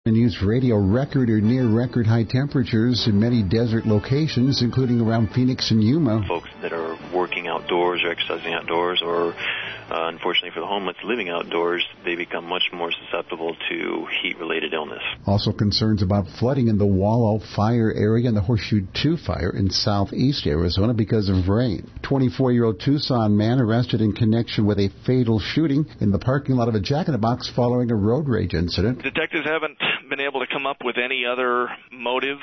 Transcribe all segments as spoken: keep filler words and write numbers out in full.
News Radio, record or near record high temperatures in many desert locations, including around Phoenix and Yuma. Folks that are working outdoors or exercising outdoors, or uh, unfortunately for the homeless living outdoors, they become much more susceptible to heat-related illness. Also concerns about flooding in the Wallow Fire area and the Horseshoe two fire in southeast Arizona because of rain. twenty-four-year-old Tucson man arrested in connection with a fatal shooting in the parking lot of a Jack in the Box following a road rage incident. Detectives haven't been able to come up with any other motive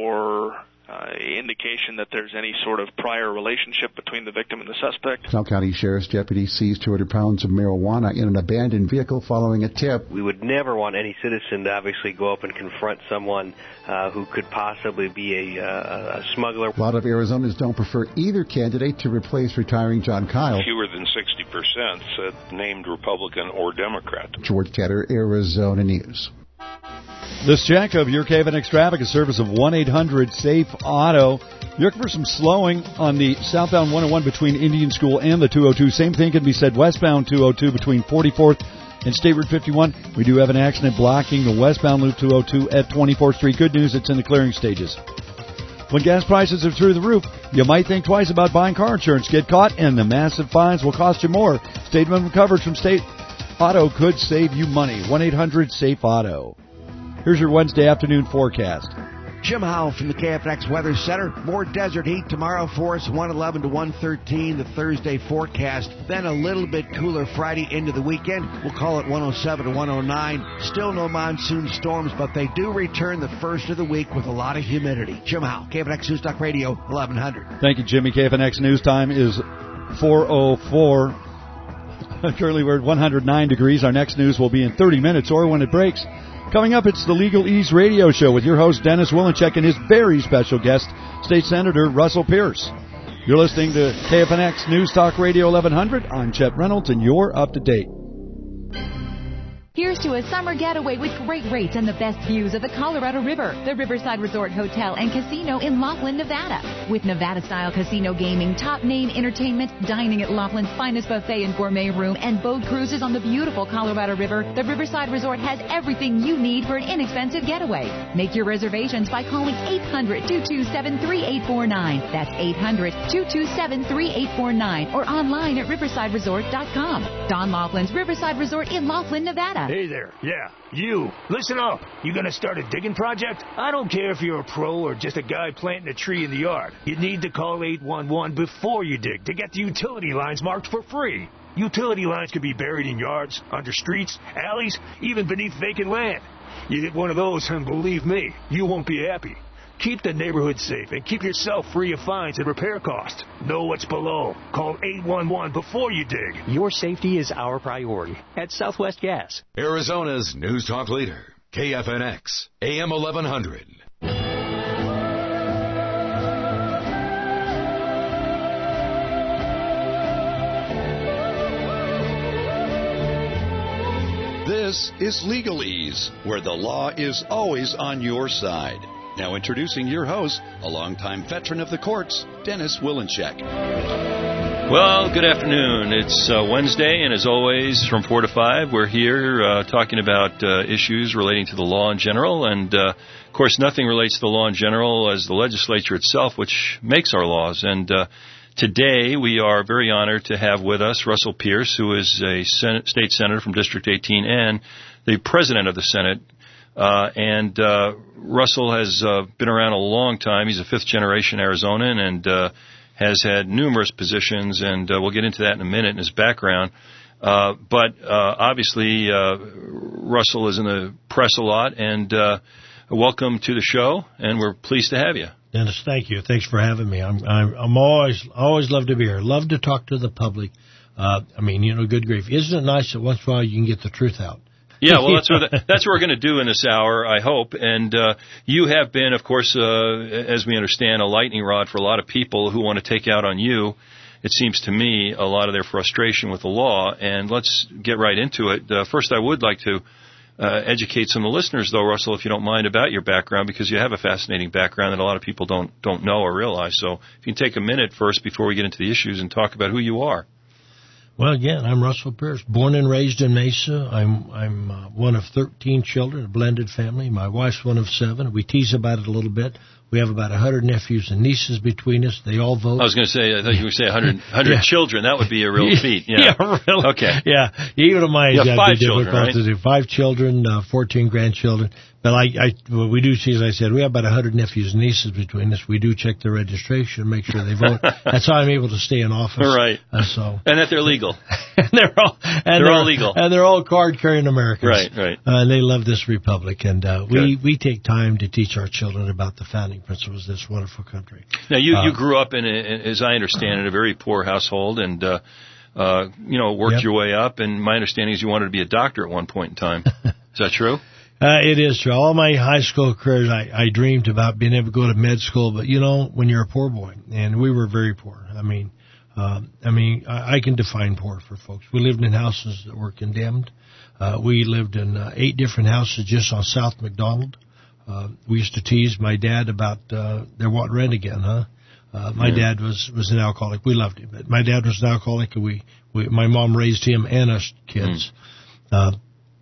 or uh, indication that there's any sort of prior relationship between the victim and the suspect. Pinal County Sheriff's deputies seized two hundred pounds of marijuana in an abandoned vehicle following a tip. We would never want any citizen to obviously go up and confront someone uh, who could possibly be a, uh, a smuggler. A lot of Arizonans don't prefer either candidate to replace retiring John Kyle. Fewer than sixty percent said named Republican or Democrat. George Tedder, Arizona News. This check of your K F N X traffic, a service of one eight hundred SAFE Auto. You're looking for some slowing on the southbound one oh one between Indian School and the two oh two. Same thing can be said westbound two oh two between forty-fourth and State Route fifty-one. We do have an accident blocking the westbound Loop two oh two at twenty-fourth Street. Good news, it's in the clearing stages. When gas prices are through the roof, you might think twice about buying car insurance. Get caught, and the massive fines will cost you more. State minimum coverage from State Auto could save you money. one eight hundred SAFE Auto. Here's your Wednesday afternoon forecast. Jim Howell from the K F N X Weather Center. More desert heat tomorrow for us, one eleven to one thirteen, the Thursday forecast. Then a little bit cooler Friday into the weekend. We'll call it one oh seven to one oh nine. Still no monsoon storms, but they do return the first of the week with a lot of humidity. Jim Howell, K F N X News Talk Radio, eleven hundred. Thank you, Jimmy. K F N X News Time is four oh four. Currently we're at one hundred nine degrees. Our next news will be in thirty minutes or when it breaks. Coming up, it's the Legal Ease Radio Show with your host, Dennis Willencheck, and his very special guest, State Senator Russell Pierce. You're listening to K F N X News Talk Radio eleven hundred. I'm Chet Reynolds, and you're up to date. Here's to a summer getaway with great rates and the best views of the Colorado River. The Riverside Resort Hotel and Casino in Laughlin, Nevada. With Nevada-style casino gaming, top-name entertainment, dining at Laughlin's finest buffet and gourmet room, and boat cruises on the beautiful Colorado River, the Riverside Resort has everything you need for an inexpensive getaway. Make your reservations by calling eight hundred, two two seven, three eight four nine. That's eight hundred, two two seven, three eight four nine. Or online at riverside resort dot com. Don Laughlin's Riverside Resort in Laughlin, Nevada. Hey there. Yeah, you. Listen up. You gonna start a digging project? I don't care if you're a pro or just a guy planting a tree in the yard. You need to call eight one one before you dig to get the utility lines marked for free. Utility lines could be buried in yards, under streets, alleys, even beneath vacant land. You hit one of those, and believe me, you won't be happy. Keep the neighborhood safe and keep yourself free of fines and repair costs. Know what's below. Call eight one one before you dig. Your safety is our priority at Southwest Gas. Arizona's News Talk leader, K F N X, A M eleven hundred. This is Legalese, where the law is always on your side. Now introducing your host, a longtime veteran of the courts, Dennis Willencheck. Well, good afternoon. It's uh, Wednesday, and as always, from four to five, we're here uh, talking about uh, issues relating to the law in general. And, uh, of course, nothing relates to the law in general as the legislature itself, which makes our laws. And uh, today we are very honored to have with us Russell Pierce, who is a Senate, state senator from District eighteen and the president of the Senate. Uh, and uh, Russell has uh, been around a long time. He's a fifth-generation Arizonan and uh, has had numerous positions, and uh, we'll get into that in a minute in his background. Uh, but uh, obviously, uh, Russell is in the press a lot, and uh, welcome to the show, and we're pleased to have you. Dennis, thank you. Thanks for having me. I'm I'm, I'm always always love to be here. Love to talk to the public. Uh, I mean, you know, good grief. Isn't it nice that once in a while you can get the truth out? Yeah, well, that's what the, that's what we're going to do in this hour, I hope. And uh, you have been, of course, uh, as we understand, a lightning rod for a lot of people who want to take out on you. It seems to me a lot of their frustration with the law. And let's get right into it. Uh, first, I would like to uh, educate some of the listeners, though, Russell, if you don't mind, about your background, because you have a fascinating background that a lot of people don't don't know or realize. So if you can take a minute first before we get into the issues and talk about who you are. Well, again, I'm Russell Pierce, born and raised in Mesa. I'm I'm uh, one of thirteen children, a blended family. My wife's one of seven. We tease about it a little bit. We have about one hundred nephews and nieces between us. They all vote. I was going to say, I thought you were saying one hundred, one hundred yeah. children. That would be a real feat. Yeah, yeah really. Okay. Yeah, even at my age, you have five be children, right? to do. Five children, uh, fourteen grandchildren. But I, I, well, we do see, as I said, we have about one hundred nephews and nieces between us. We do check their registration, make sure they vote. That's how I'm able to stay in office. Right. Uh, so. And that they're legal. and they're all, and they're, they're all legal. And they're all card-carrying Americans. Right, right. Uh, and they love this republic. And uh, we, we take time to teach our children about the founding principles of this wonderful country. Now, you, uh, you grew up, in, a, as I understand it, a very poor household and, uh, uh, you know, worked yep. your way up. And my understanding is you wanted to be a doctor at one point in time. Is that true? Uh, it is true. All my high school careers, I, I dreamed about being able to go to med school. But, you know, when you're a poor boy, and we were very poor. I mean, um, I mean, I, I can define poor for folks. We lived in houses that were condemned. Uh, we lived in uh, eight different houses just on South McDonald. Uh, we used to tease my dad about uh, they're wanting rent again, huh? Uh, my yeah. dad was, was an alcoholic. We loved him, but my dad was an alcoholic, and we, we my mom raised him and us kids. Mm. Uh,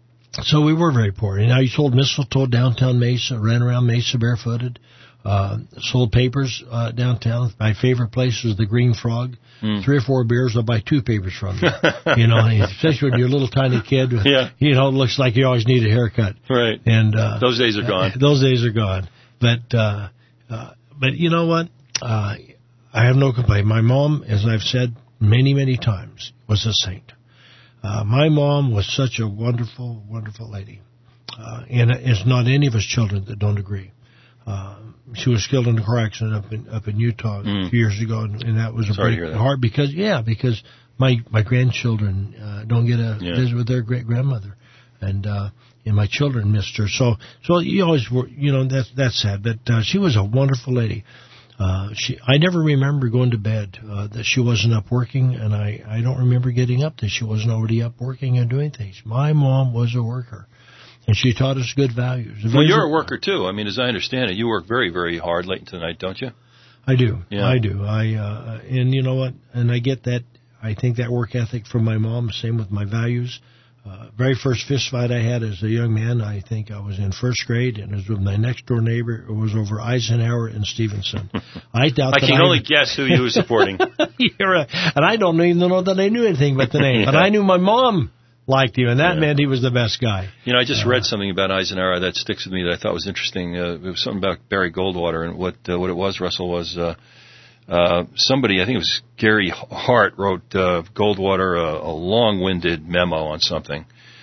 So we were very poor. And I sold mistletoe downtown Mesa, ran around Mesa barefooted, uh, sold papers uh, downtown. My favorite place was the Green Frog. Mm. Three or four beers, I'll buy two papers from you. you know, especially when you're a little tiny kid. With, yeah. You know, it looks like you always need a haircut. Right. And uh, those days are gone. Uh, those days are gone. But uh, uh, but you know what? Uh, I have no complaint. My mom, as I've said many, many times, was a saint. Uh, my mom was such a wonderful, wonderful lady. Uh, and it's not any of us children that don't agree. Uh, she was killed in a car accident up in, up in Utah mm. a few years ago, and, and that was a Sorry break hard because, yeah, because my, my grandchildren, uh, don't get a yeah. visit with their great grandmother. And, uh, and my children missed her. So, so you always were, you know, that's, that's sad. But, uh, she was a wonderful lady. Uh, she, I never remember going to bed, uh, that she wasn't up working, and I, I don't remember getting up that she wasn't already up working and doing things. My mom was a worker, and she taught us good values. Well, you're a worker too. I mean, as I understand it, you work very, very hard late into the night, don't you? I do. Yeah. I do. I, uh, and you know what? And I get that. I think that work ethic from my mom, same with my values. Uh, very first fist fight I had as a young man, I think I was in first grade, and it was with my next door neighbor. It was over Eisenhower and Stevenson. I doubt. I that can I only guess who you were supporting. You're right. And I don't even know that I knew anything but the name. yeah. But I knew my mom liked him, and that yeah. meant he was the best guy. You know, I just uh, read something about Eisenhower that sticks with me that I thought was interesting. Uh, it was something about Barry Goldwater, and what uh, what it was, Russell, was uh, uh, somebody, I think it was Gary Hart, wrote uh, Goldwater a, a long-winded memo on something.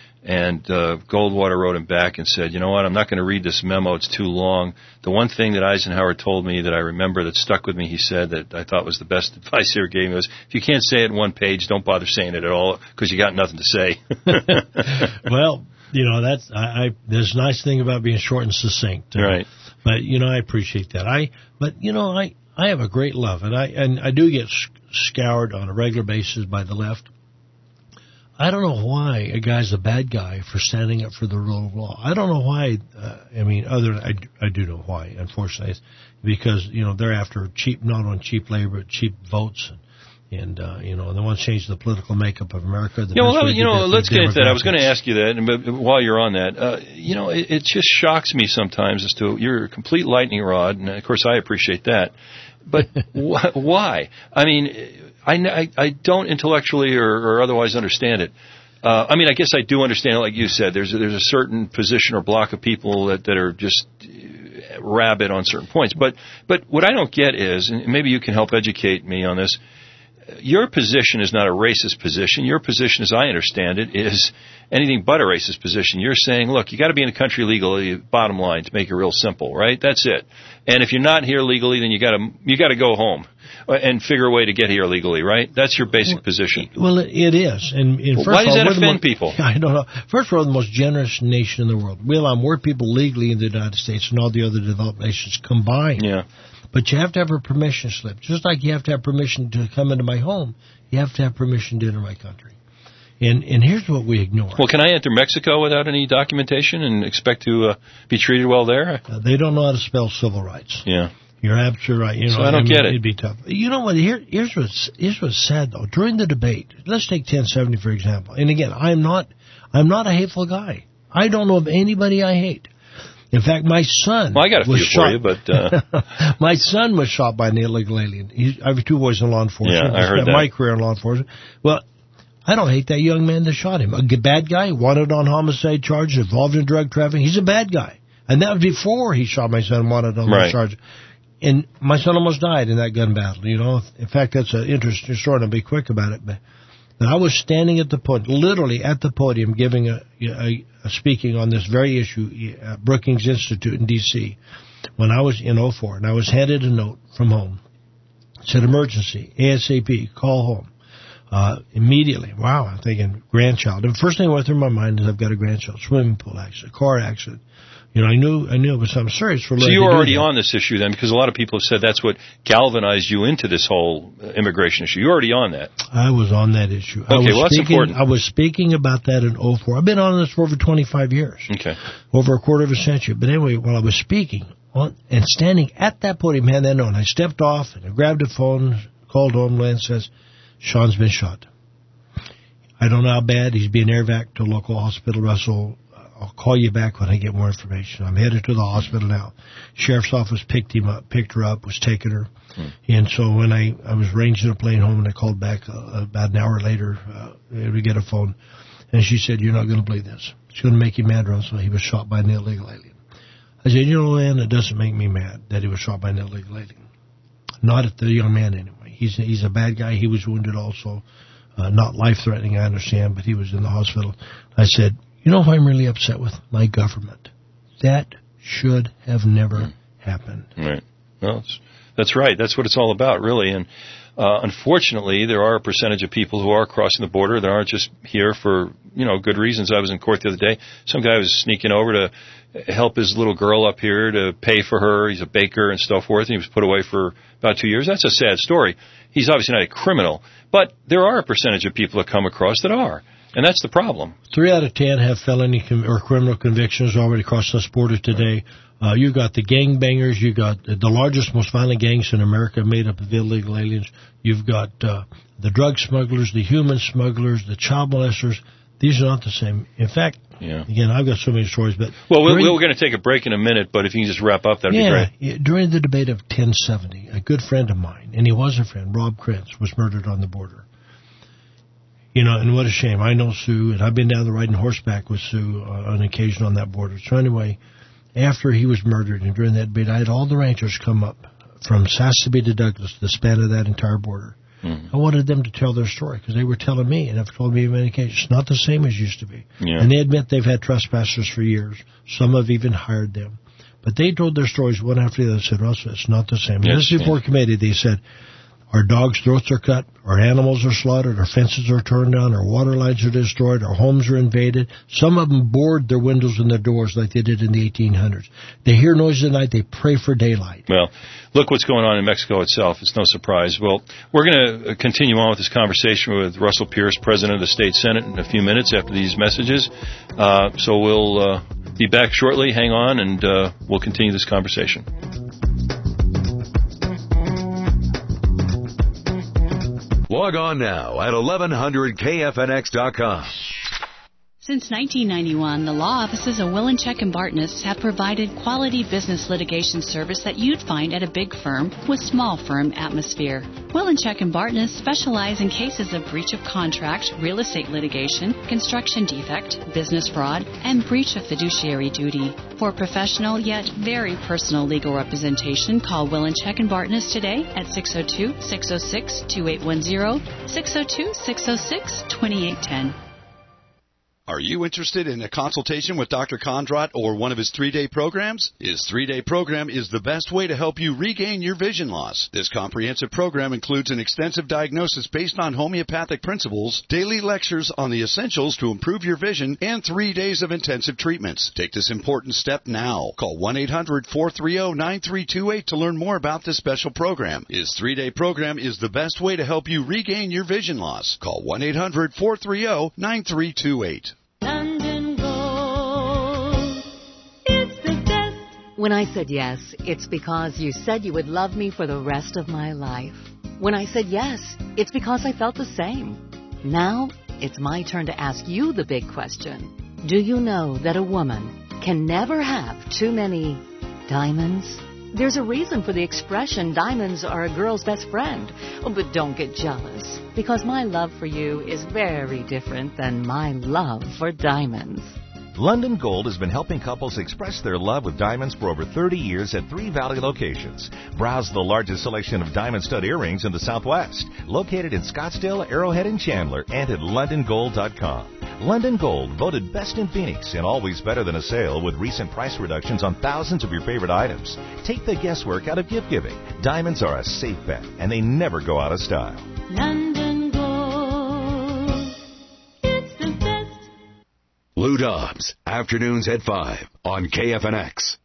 And uh, Goldwater wrote him back and said, you know what, I'm not going to read this memo. It's too long. The one thing that Eisenhower told me that I remember that stuck with me, he said, that I thought was the best advice he ever gave me was, if you can't say it in one page, don't bother saying it at all because you got nothing to say. Well, you know, that's I, I there's a nice thing about being short and succinct. Right. But, you know, I appreciate that. I But, you know, I, I have a great love, and I, and I do get scoured on a regular basis by the left. I don't know why a guy's a bad guy for standing up for the rule of law. I don't know why. Uh, I mean, other than I, I do know why, unfortunately, it's because, you know, they're after cheap, not on cheap labor, but cheap votes. And, and uh, you know, they want to change the political makeup of America. The yeah, well, you know, let's get into that. I was going to ask you that, but while you're on that, uh, you know, it, it just shocks me sometimes as to you're a complete lightning rod, and, of course, I appreciate that. But wh- why? I mean, I, I, I don't intellectually or, or otherwise understand it. Uh, I mean, I guess I do understand it, like you said. There's a, there's a certain position or block of people that, that are just rabid on certain points. But but what I don't get is, and maybe you can help educate me on this, your position is not a racist position. Your position, as I understand it, is anything but a racist position. You're saying, look, you got to be in the country legally, bottom line, to make it real simple, right? That's it. And if you're not here legally, then you got to you got to go home and figure a way to get here legally, right? That's your basic position. Well, it is. And, and well, first why does of all, that offend most, people? I don't know. First of all, we're the most generous nation in the world. We allow more people legally in the United States than all the other developed nations combined. Yeah. But you have to have a permission slip. Just like you have to have permission to come into my home, you have to have permission to enter my country. And and here's what we ignore. Well, can I enter Mexico without any documentation and expect to uh, be treated well there? Uh, they don't know how to spell civil rights. Yeah. You're absolutely right. You know, so I don't I mean, get it. It'd be tough. You know what? Here, here's what's here's what's sad though. During the debate, let's take ten seventy for example. And again, I'm not I'm not a hateful guy. I don't know of anybody I hate. In fact, my son well, I got a was few shot. for you, but uh... my son was shot by an illegal alien. He's, I have two boys in law enforcement. Yeah, I heard spent that. My career in law enforcement. Well, I don't hate that young man that shot him. A g- bad guy, wanted on homicide charges, involved in drug trafficking. He's a bad guy, and that was before he shot my son, wanted on right. those charges. And my son almost died in that gun battle, you know. In fact, that's an interesting story, and I'll be quick about it. But, but I was standing at the podium, literally at the podium, giving a, a, a speaking on this very issue at Brookings Institute in D C when I was in oh four, and I was handed a note from home. It said, emergency, ASAP, call home. Uh, immediately. Wow, I'm thinking grandchild. And the first thing that went through my mind is I've got a grandchild, swimming pool accident, car accident. You know, I knew I knew it was something serious for. So you were already on this issue then, because a lot of people have said that's what galvanized you into this whole immigration issue. You're already on that. I was on that issue. Okay, I was well that's speaking, important. I was speaking about that in oh four. I've been on this for over twenty-five years. Okay. Over a quarter of a century. But anyway, while I was speaking on, and standing at that podium, had that note, and I stepped off and I grabbed a phone, called home, and says, Sean's been shot. I don't know how bad. He's being air vac to a local hospital, Russell. I'll call you back when I get more information. I'm headed to the hospital now. Sheriff's office picked him up, picked her up, was taking her. Hmm. And so when I, I was arranging a plane home, and I called back uh, about an hour later uh, to get a phone, and she said, you're not going to believe this. It's going to make you mad, Russell. He was shot by an illegal alien. I said, you know, Lynn, it doesn't make me mad that he was shot by an illegal alien. Not at the young man, anyway. He's, he's a bad guy. He was wounded also. Uh, not life-threatening, I understand, but he was in the hospital. I said, you know who I'm really upset with? My government. That should have never mm. happened. Right. Well, that's, that's right. That's what it's all about, really. And uh, unfortunately, there are a percentage of people who are crossing the border that aren't just here for, you know, good reasons. I was in court the other day. Some guy was sneaking over to help his little girl up here, to pay for her. He's a baker and so forth, and he was put away for about two years. That's a sad story. He's obviously not a criminal, but there are a percentage of people that come across that are, and that's the problem. Three out of ten have felony com- or criminal convictions already across this border today. Uh, you got the gangbangers. You got the largest, most violent gangs in America made up of illegal aliens. You've got uh, the drug smugglers, the human smugglers, the child molesters. These are not the same. In fact, yeah. again, I've got so many stories. But well, we're, we're going to take a break in a minute, but if you can just wrap up, that would yeah, be great. During the debate of ten seventy, a good friend of mine, and he was a friend, Rob Krentz, was murdered on the border. You know, and what a shame. I know Sue, and I've been down there riding horseback with Sue uh, on occasion on that border. So anyway, after he was murdered, and during that debate, I had all the ranchers come up from Sassabee to Douglas, the span of that entire border. I wanted them to tell their story because they were telling me, and have told me on many occasions, it's not the same as it used to be. Yeah. And they admit they've had trespassers for years. Some have even hired them. But they told their stories one after the other. Said, Russell, it's not the same. Yes, This before yeah. committee, they said, our dogs' throats are cut, our animals are slaughtered, our fences are torn down, our water lines are destroyed, our homes are invaded. Some of them board their windows and their doors like they did in the eighteen hundreds. They hear noises at night, they pray for daylight. Well, look what's going on in Mexico itself. It's no surprise. Well, we're going to continue on with this conversation with Russell Pierce, President of the State Senate, in a few minutes after these messages. Uh, so we'll uh, be back shortly. Hang on, and uh, we'll continue this conversation. Log on now at eleven hundred K F N X dot com. Since nineteen ninety-one, the law offices of Willencheck and Bartness have provided quality business litigation service that you'd find at a big firm with small firm atmosphere. Willencheck and Bartness specialize in cases of breach of contract, real estate litigation, construction defect, business fraud, and breach of fiduciary duty. For professional yet very personal legal representation, call Willencheck and Bartness today at six oh two, six oh six, two eight one zero, six oh two, six oh six, two eight one zero. Are you interested in a consultation with Doctor Kondrot or one of his three-day programs? His three-day program is the best way to help you regain your vision loss. This comprehensive program includes an extensive diagnosis based on homeopathic principles, daily lectures on the essentials to improve your vision, and three days of intensive treatments. Take this important step now. Call one eight hundred, four three zero, nine three two eight to learn more about this special program. His three-day program is the best way to help you regain your vision loss. Call one eight hundred, four three zero, nine three two eight. London Gold. It's the best When I said yes, it's because you said you would love me for the rest of my life. When I said yes, it's because I felt the same. Now, it's my turn to ask you the big question. Do you know that a woman can never have too many diamonds? There's a reason for the expression, diamonds are a girl's best friend. Oh, but don't get jealous, because my love for you is very different than my love for diamonds. London Gold has been helping couples express their love with diamonds for over thirty years at three Valley locations. Browse the largest selection of diamond stud earrings in the Southwest, located in Scottsdale, Arrowhead, and Chandler, and at london gold dot com. London Gold, voted best in Phoenix and always better than a sale with recent price reductions on thousands of your favorite items. Take the guesswork out of gift giving. Diamonds are a safe bet, and they never go out of style. London Gold, it's the best. Lou Dobbs, afternoons at five on K F N X.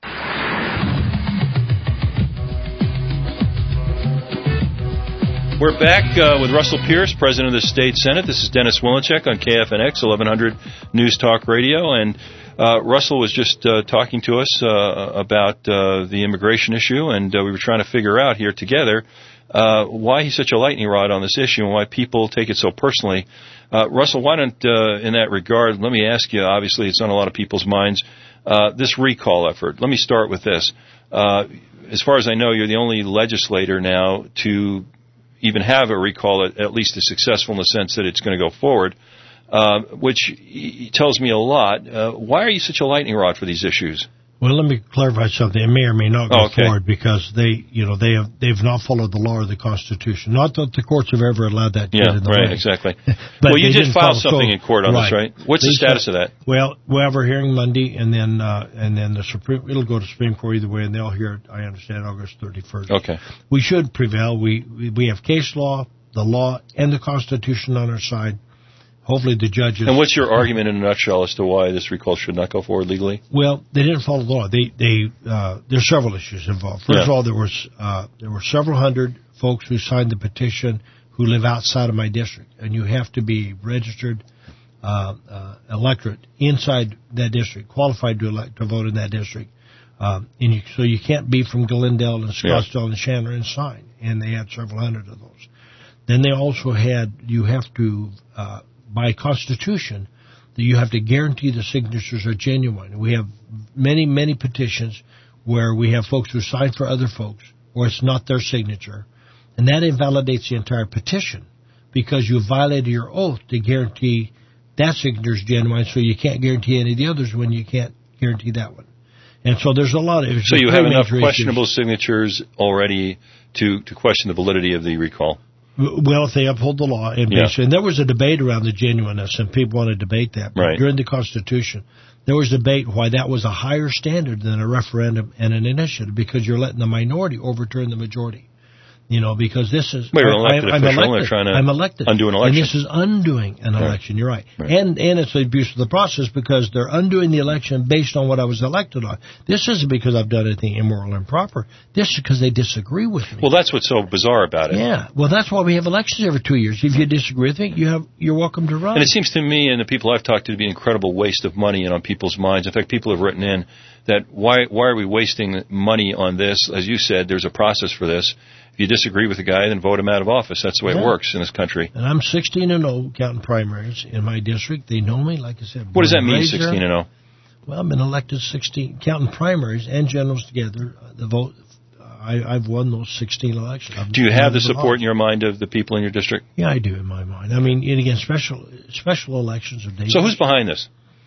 We're back uh, with Russell Pierce, President of the State Senate. This is Dennis Wilenchek on K F N X, eleven hundred News Talk Radio. And uh, Russell was just uh, talking to us uh, about uh, the immigration issue, and uh, we were trying to figure out here together uh, why he's such a lightning rod on this issue and why people take it so personally. Uh, Russell, why don't, uh, in that regard, let me ask you, obviously it's on a lot of people's minds, uh, this recall effort. Let me start with this. Uh, as far as I know, you're the only legislator now to even have a recall at, at least as successful in the sense that it's going to go forward, uh, which tells me a lot. Uh, why are you such a lightning rod for these issues? Well, let me clarify something. It may or may not go oh, okay. forward because they, you know, they have they've not followed the law or the Constitution. Not that the courts have ever allowed that to yeah, get in the right, way. exactly. Well, you did file something so, in court on right. this, right? What's they the status said, of that? Well, we'll have our hearing Monday, and then uh, and then the Supreme it'll go to Supreme Court either way, and they'll hear it. I understand August thirty-first. Okay. We should prevail. We we have case law, the law, and the Constitution on our side. Hopefully the judges... And what's your argument in a nutshell as to why this recall should not go forward legally? Well, they didn't follow the law. They, they, uh, there's several issues involved. First yeah. of all, there was, uh, there were several hundred folks who signed the petition who live outside of my district, and you have to be registered, uh, uh, electorate inside that district, qualified to elect, to vote in that district. Um, and you, so you can't be from Glendale and Scottsdale yeah. and Chandler and sign. And they had several hundred of those. Then they also had, you have to, uh, by Constitution, that you have to guarantee the signatures are genuine. We have many, many petitions where we have folks who sign for other folks, or it's not their signature, and that invalidates the entire petition because you violated your oath to guarantee that signature is genuine, so you can't guarantee any of the others when you can't guarantee that one. And so there's a lot of... So you have enough questionable issues. signatures already to, to question the validity of the recall? Well, if they uphold the law, and, yeah. and there was a debate around the genuineness, and people want to debate that. But right. during the Constitution, there was debate why that was a higher standard than a referendum and an initiative, because you're letting the minority overturn the majority. You know, because this is... Well, you're an elected I, I'm official, elected. trying to I'm elected. undo an election. And this is undoing an right. election, you're right. right. And and it's an abuse of the process because they're undoing the election based on what I was elected on. This isn't because I've done anything immoral or improper. This is because they disagree with me. Well, that's what's so bizarre about it. Yeah. Well, that's why we have elections every two years. If you disagree with me, you have, you're welcome to run. And it seems to me and the people I've talked to to be an incredible waste of money and on people's minds. In fact, people have written in that why why are we wasting money on this? As you said, there's a process for this. If you disagree with a guy, then vote him out of office. That's the way yeah. it works in this country. And I'm sixteen and oh counting primaries in my district. They know me, like I said. What does that mean, sixteen and oh? Well, I've been elected sixteen, counting primaries and generals together. The vote, I, I've won those sixteen elections. I've do you have the support in your mind of the people in your district? Yeah, I do in my mind. I mean, and again, special special elections are dangerous. So who's behind this?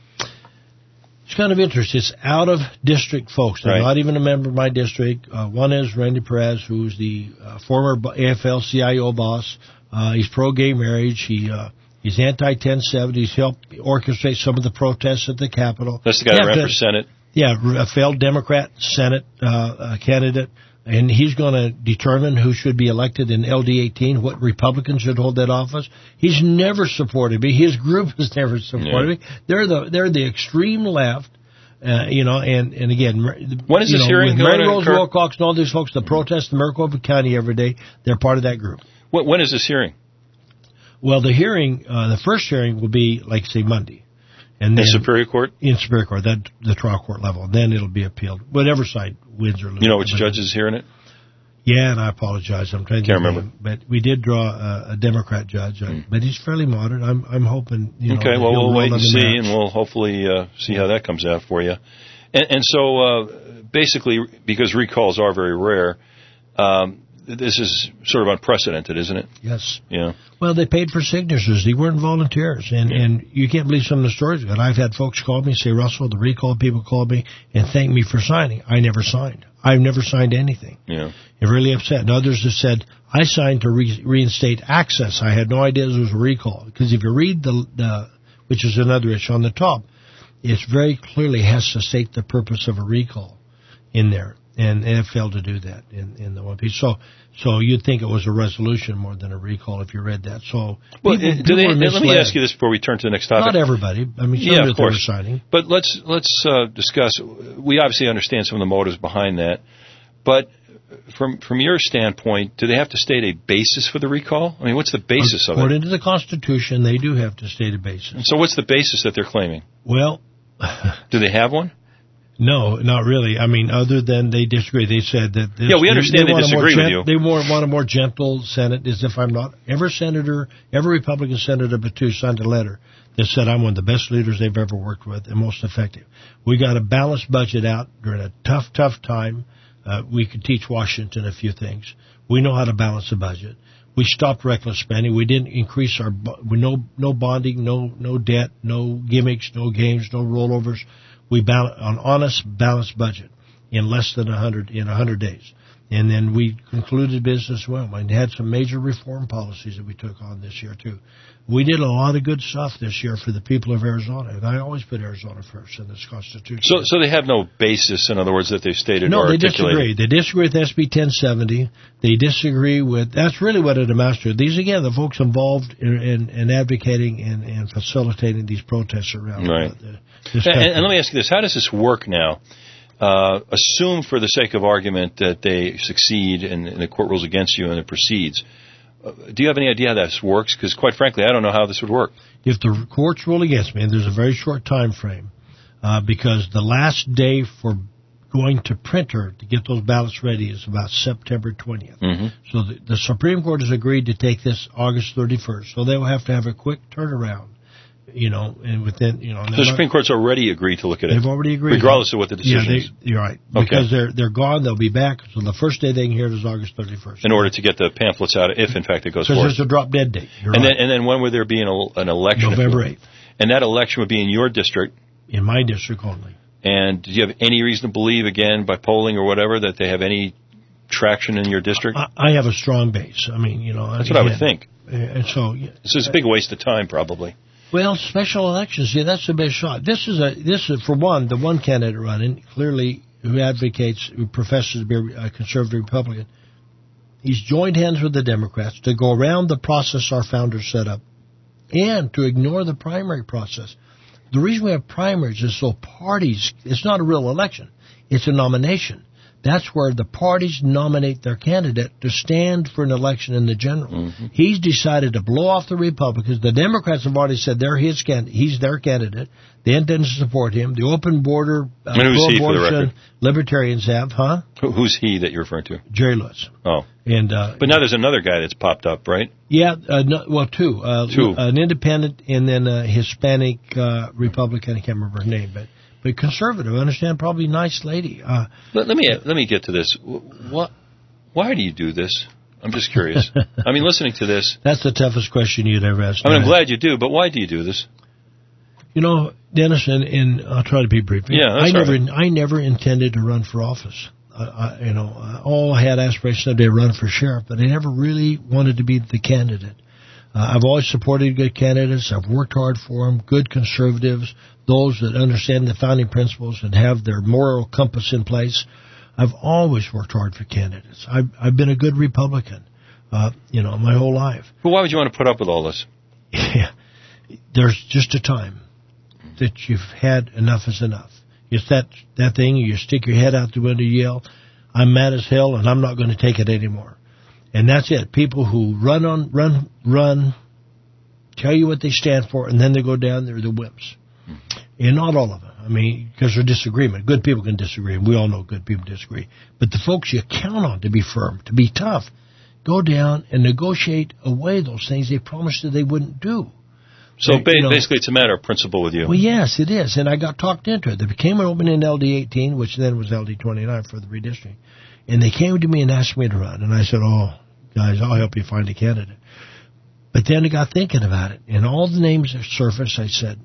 It's kind of interesting. It's out-of-district folks. They're right. not even a member of my district. Uh, one is Randy Perez, who's the uh, former A F L C I O boss. Uh, he's pro-gay marriage. He uh, He's anti ten seventy. He's helped orchestrate some of the protests at the Capitol. That's the guy that ran for Senate. Yeah, a failed Democrat Senate uh, uh, candidate. And he's going to determine who should be elected in L D eighteen, what Republicans should hold that office. He's never supported me. His group has never supported yeah. me. They're the they're the extreme left, uh, you know. And, and again, when is this know, hearing with going Mary Rose to occur? Wilcox and all these folks that protest in Maricopa County every day, they're part of that group. When, when is this hearing? Well, the hearing, uh, the first hearing will be, like, say, Monday. And then in Superior Court? In Superior Court, that the trial court level. Then it'll be appealed. Whatever side wins or loses. You know which judge is hearing it? Yeah, and I apologize. I'm trying to Can't remember. Name, but we did draw a, a Democrat judge, mm. but he's fairly moderate. I'm I'm hoping. You know, okay, well, we'll wait and see, and we'll hopefully uh, see how that comes out for you. And, and so, uh, basically, because recalls are very rare, um, this is sort of unprecedented, isn't it? Yes. Yeah. Well, they paid for signatures. They weren't volunteers. And, yeah. and you can't believe some of the stories. But I've had folks call me and say, Russell, the recall people called me and thanked me for signing. I never signed. I've never signed anything. Yeah. It really upset. And others have said, I signed to re- reinstate access. I had no idea this was a recall. Because if you read the, the, which is another issue on the top, it very clearly has to state the purpose of a recall in there. And, and it failed to do that in, in the one piece. So, so you'd think it was a resolution more than a recall if you read that. So, well, people, do they, people let me ask you this before we turn to the next topic. Not everybody. I mean, some yeah, of course. Were signing. But let's let's uh, discuss. We obviously understand some of the motives behind that. But from from your standpoint, do they have to state a basis for the recall? I mean, what's the basis According of it? According to the Constitution, they do have to state a basis. So, what's the basis that they're claiming? Well, do they have one? No, not really. I mean, other than they disagree. They said that... This, yeah, we understand they, they, they disagree gen- with you. They more, want a more gentle Senate, as if I'm not... Every senator, every Republican senator but two signed a letter that said I'm one of the best leaders they've ever worked with and most effective. We got a balanced budget out during a tough, tough time. Uh, we could teach Washington a few things. We know how to balance a budget. We stopped reckless spending. We didn't increase our... No, no bonding, no, no debt, no gimmicks, no games, no rollovers. We bal- an honest, balanced budget in less than a hundred in a hundred days, and then we concluded business well. And had some major reform policies that we took on this year too. We did a lot of good stuff this year for the people of Arizona, and I always put Arizona first in this Constitution. So, so they have no basis, in other words, that they've stated no, or they articulated. disagree. They disagree with S B ten seventy. They disagree with. That's really what it amounts to. These again, the folks involved in, in, in advocating and, and facilitating these protests around. Right. Uh, the, And, and let me ask you this. How does this work now? Uh, assume for the sake of argument that they succeed and, and the court rules against you and it proceeds. Uh, do you have any idea how this works? Because quite frankly, I don't know how this would work. If the courts rule against me, and there's a very short time frame, uh, because the last day for going to printer to get those ballots ready is about September twentieth. Mm-hmm. So the, the Supreme Court has agreed to take this August thirty-first. So they will have to have a quick turnaround. You know, and within, you know... The Supreme Court's already agreed to look at it. They've already agreed. Regardless of what the decision yeah, they, is. You're right. Okay. Because they're they're gone, they'll be back. So the first day they can hear it is August thirty-first. In order to get the pamphlets out, if in fact it goes forward. Because there's a drop-dead date. You're and right. then, and then when would there be an, an election? November eighth. And that election would be in your district? In my district only. And do you have any reason to believe, again, by polling or whatever, that they have any traction in your district? I, I have a strong base. I mean, you know... That's again, what I would think. And so... Yeah, this is a big waste of time, probably. Well, special elections, yeah, that's the best shot. This is a this is for one, the one candidate running clearly who advocates, who professes to be a conservative Republican. He's joined hands with the Democrats to go around the process our founders set up, and to ignore the primary process. The reason we have primaries is so parties. It's not a real election; it's a nomination. That's where the parties nominate their candidate to stand for an election in the general. Mm-hmm. He's decided to blow off the Republicans. The Democrats have already said they're his can- he's their candidate. They intend to support him. The open border, uh, pro-abortion, libertarians have, huh? Who, who's he that you're referring to? Jerry Lewis. Oh. And, uh, but now there's another guy that's popped up, right? Yeah, uh, no, well, two. Uh, two. An independent and then a Hispanic uh, Republican. I can't remember her name, but... But conservative, I understand, probably nice lady. Uh, let, let me let me get to this. What? Why do you do this? I'm just curious. I mean, listening to this. That's the toughest question you'd ever ask. I mean, I'm glad you do, but why do you do this? You know, Dennis, and, and I'll try to be brief. Yeah, that's I never, right. I never intended to run for office. I, I, you know, all I had aspirations of to run for sheriff, but I never really wanted to be the candidate. Uh, I've always supported good candidates. I've worked hard for them, good conservatives, those that understand the founding principles and have their moral compass in place. I've always worked hard for candidates. I've, I've been a good Republican, uh, you know, my whole life. But why would you want to put up with all this? Yeah, there's just a time that you've had enough is enough. It's that, that thing, you stick your head out the window, you yell, I'm mad as hell and I'm not going to take it anymore. And that's it. People who run on, run, run, tell you what they stand for, and then they go down there, the wimps. And not all of them. I mean, because there's disagreement. Good people can disagree, and we all know good people disagree. But the folks you count on to be firm, to be tough, go down and negotiate away those things they promised that they wouldn't do. So They- ba- you know, basically, it's a matter of principle with you. well, yes, it is, and I got talked into it. There became an opening in L D eighteen, which then was L D twenty-nine for the redistricting, and they came to me and asked me to run, and I said, oh, guys, I'll help you find a candidate. But then I got thinking about it, and all the names that surfaced, I said,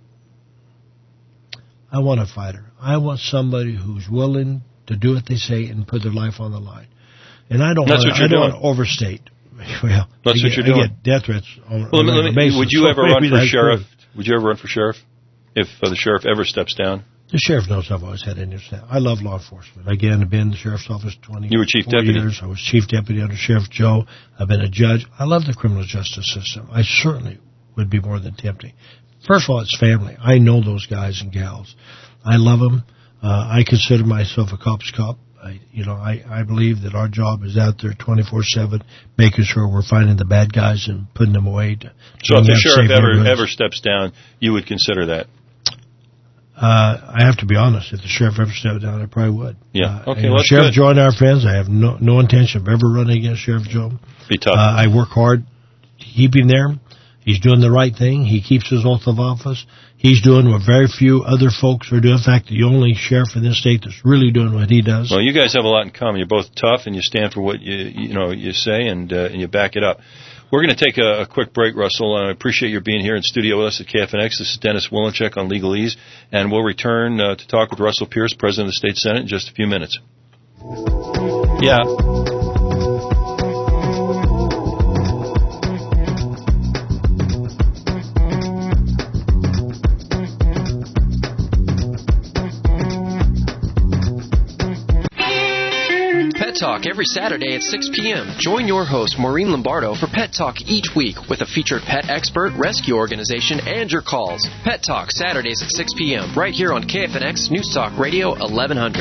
I want a fighter. I want somebody who's willing to do what they say and put their life on the line. And I don't That's want what to, you're I don't doing. want to overstate. Well, That's I what get, you're I doing. get death threats on, Well, on let a me, let me, basis, would you so ever run maybe for that's sheriff? true. Would you ever run for sheriff if uh, the sheriff ever steps down? The sheriff knows I've always had interest in that. I love law enforcement. Again, I've been in the sheriff's office twenty You were chief four deputy. years. I was chief deputy under Sheriff Joe. I've been a judge. I love the criminal justice system. I certainly would be more than tempting. First of all, it's family. I know those guys and gals. I love them. Uh, I consider myself a cop's cop. I, you know, I, I believe that our job is out there twenty-four seven, making sure we're finding the bad guys and putting them away. To, So if to the have sheriff safe ever neighborhoods. ever steps down, you would consider that. Uh, I have to be honest. If the sheriff ever stepped down, I probably would. Yeah. Uh, Okay. you know, Well, that's Sheriff good. Joe and our friends. I have no no intention of ever running against Sheriff Joe. Be tough. Uh, I work hard to keep him there. He's doing the right thing. He keeps his oath of office. He's doing what very few other folks are doing. In fact, the only sheriff in this state that's really doing what he does. Well, you guys have a lot in common. You're both tough, and you stand for what you you know you say, and uh, and you back it up. We're going to take a, a quick break, Russell. I appreciate your being here in studio with us at K F N X. This is Dennis Wilenchek on Legalese, and we'll return uh, to talk with Russell Pierce, President of the State Senate, in just a few minutes. Yeah. Pet Talk every Saturday at six p.m. Join your host, Maureen Lombardo, for Pet Talk each week with a featured pet expert, rescue organization, and your calls. Pet Talk Saturdays at six p.m. right here on K F N X News Talk Radio eleven hundred.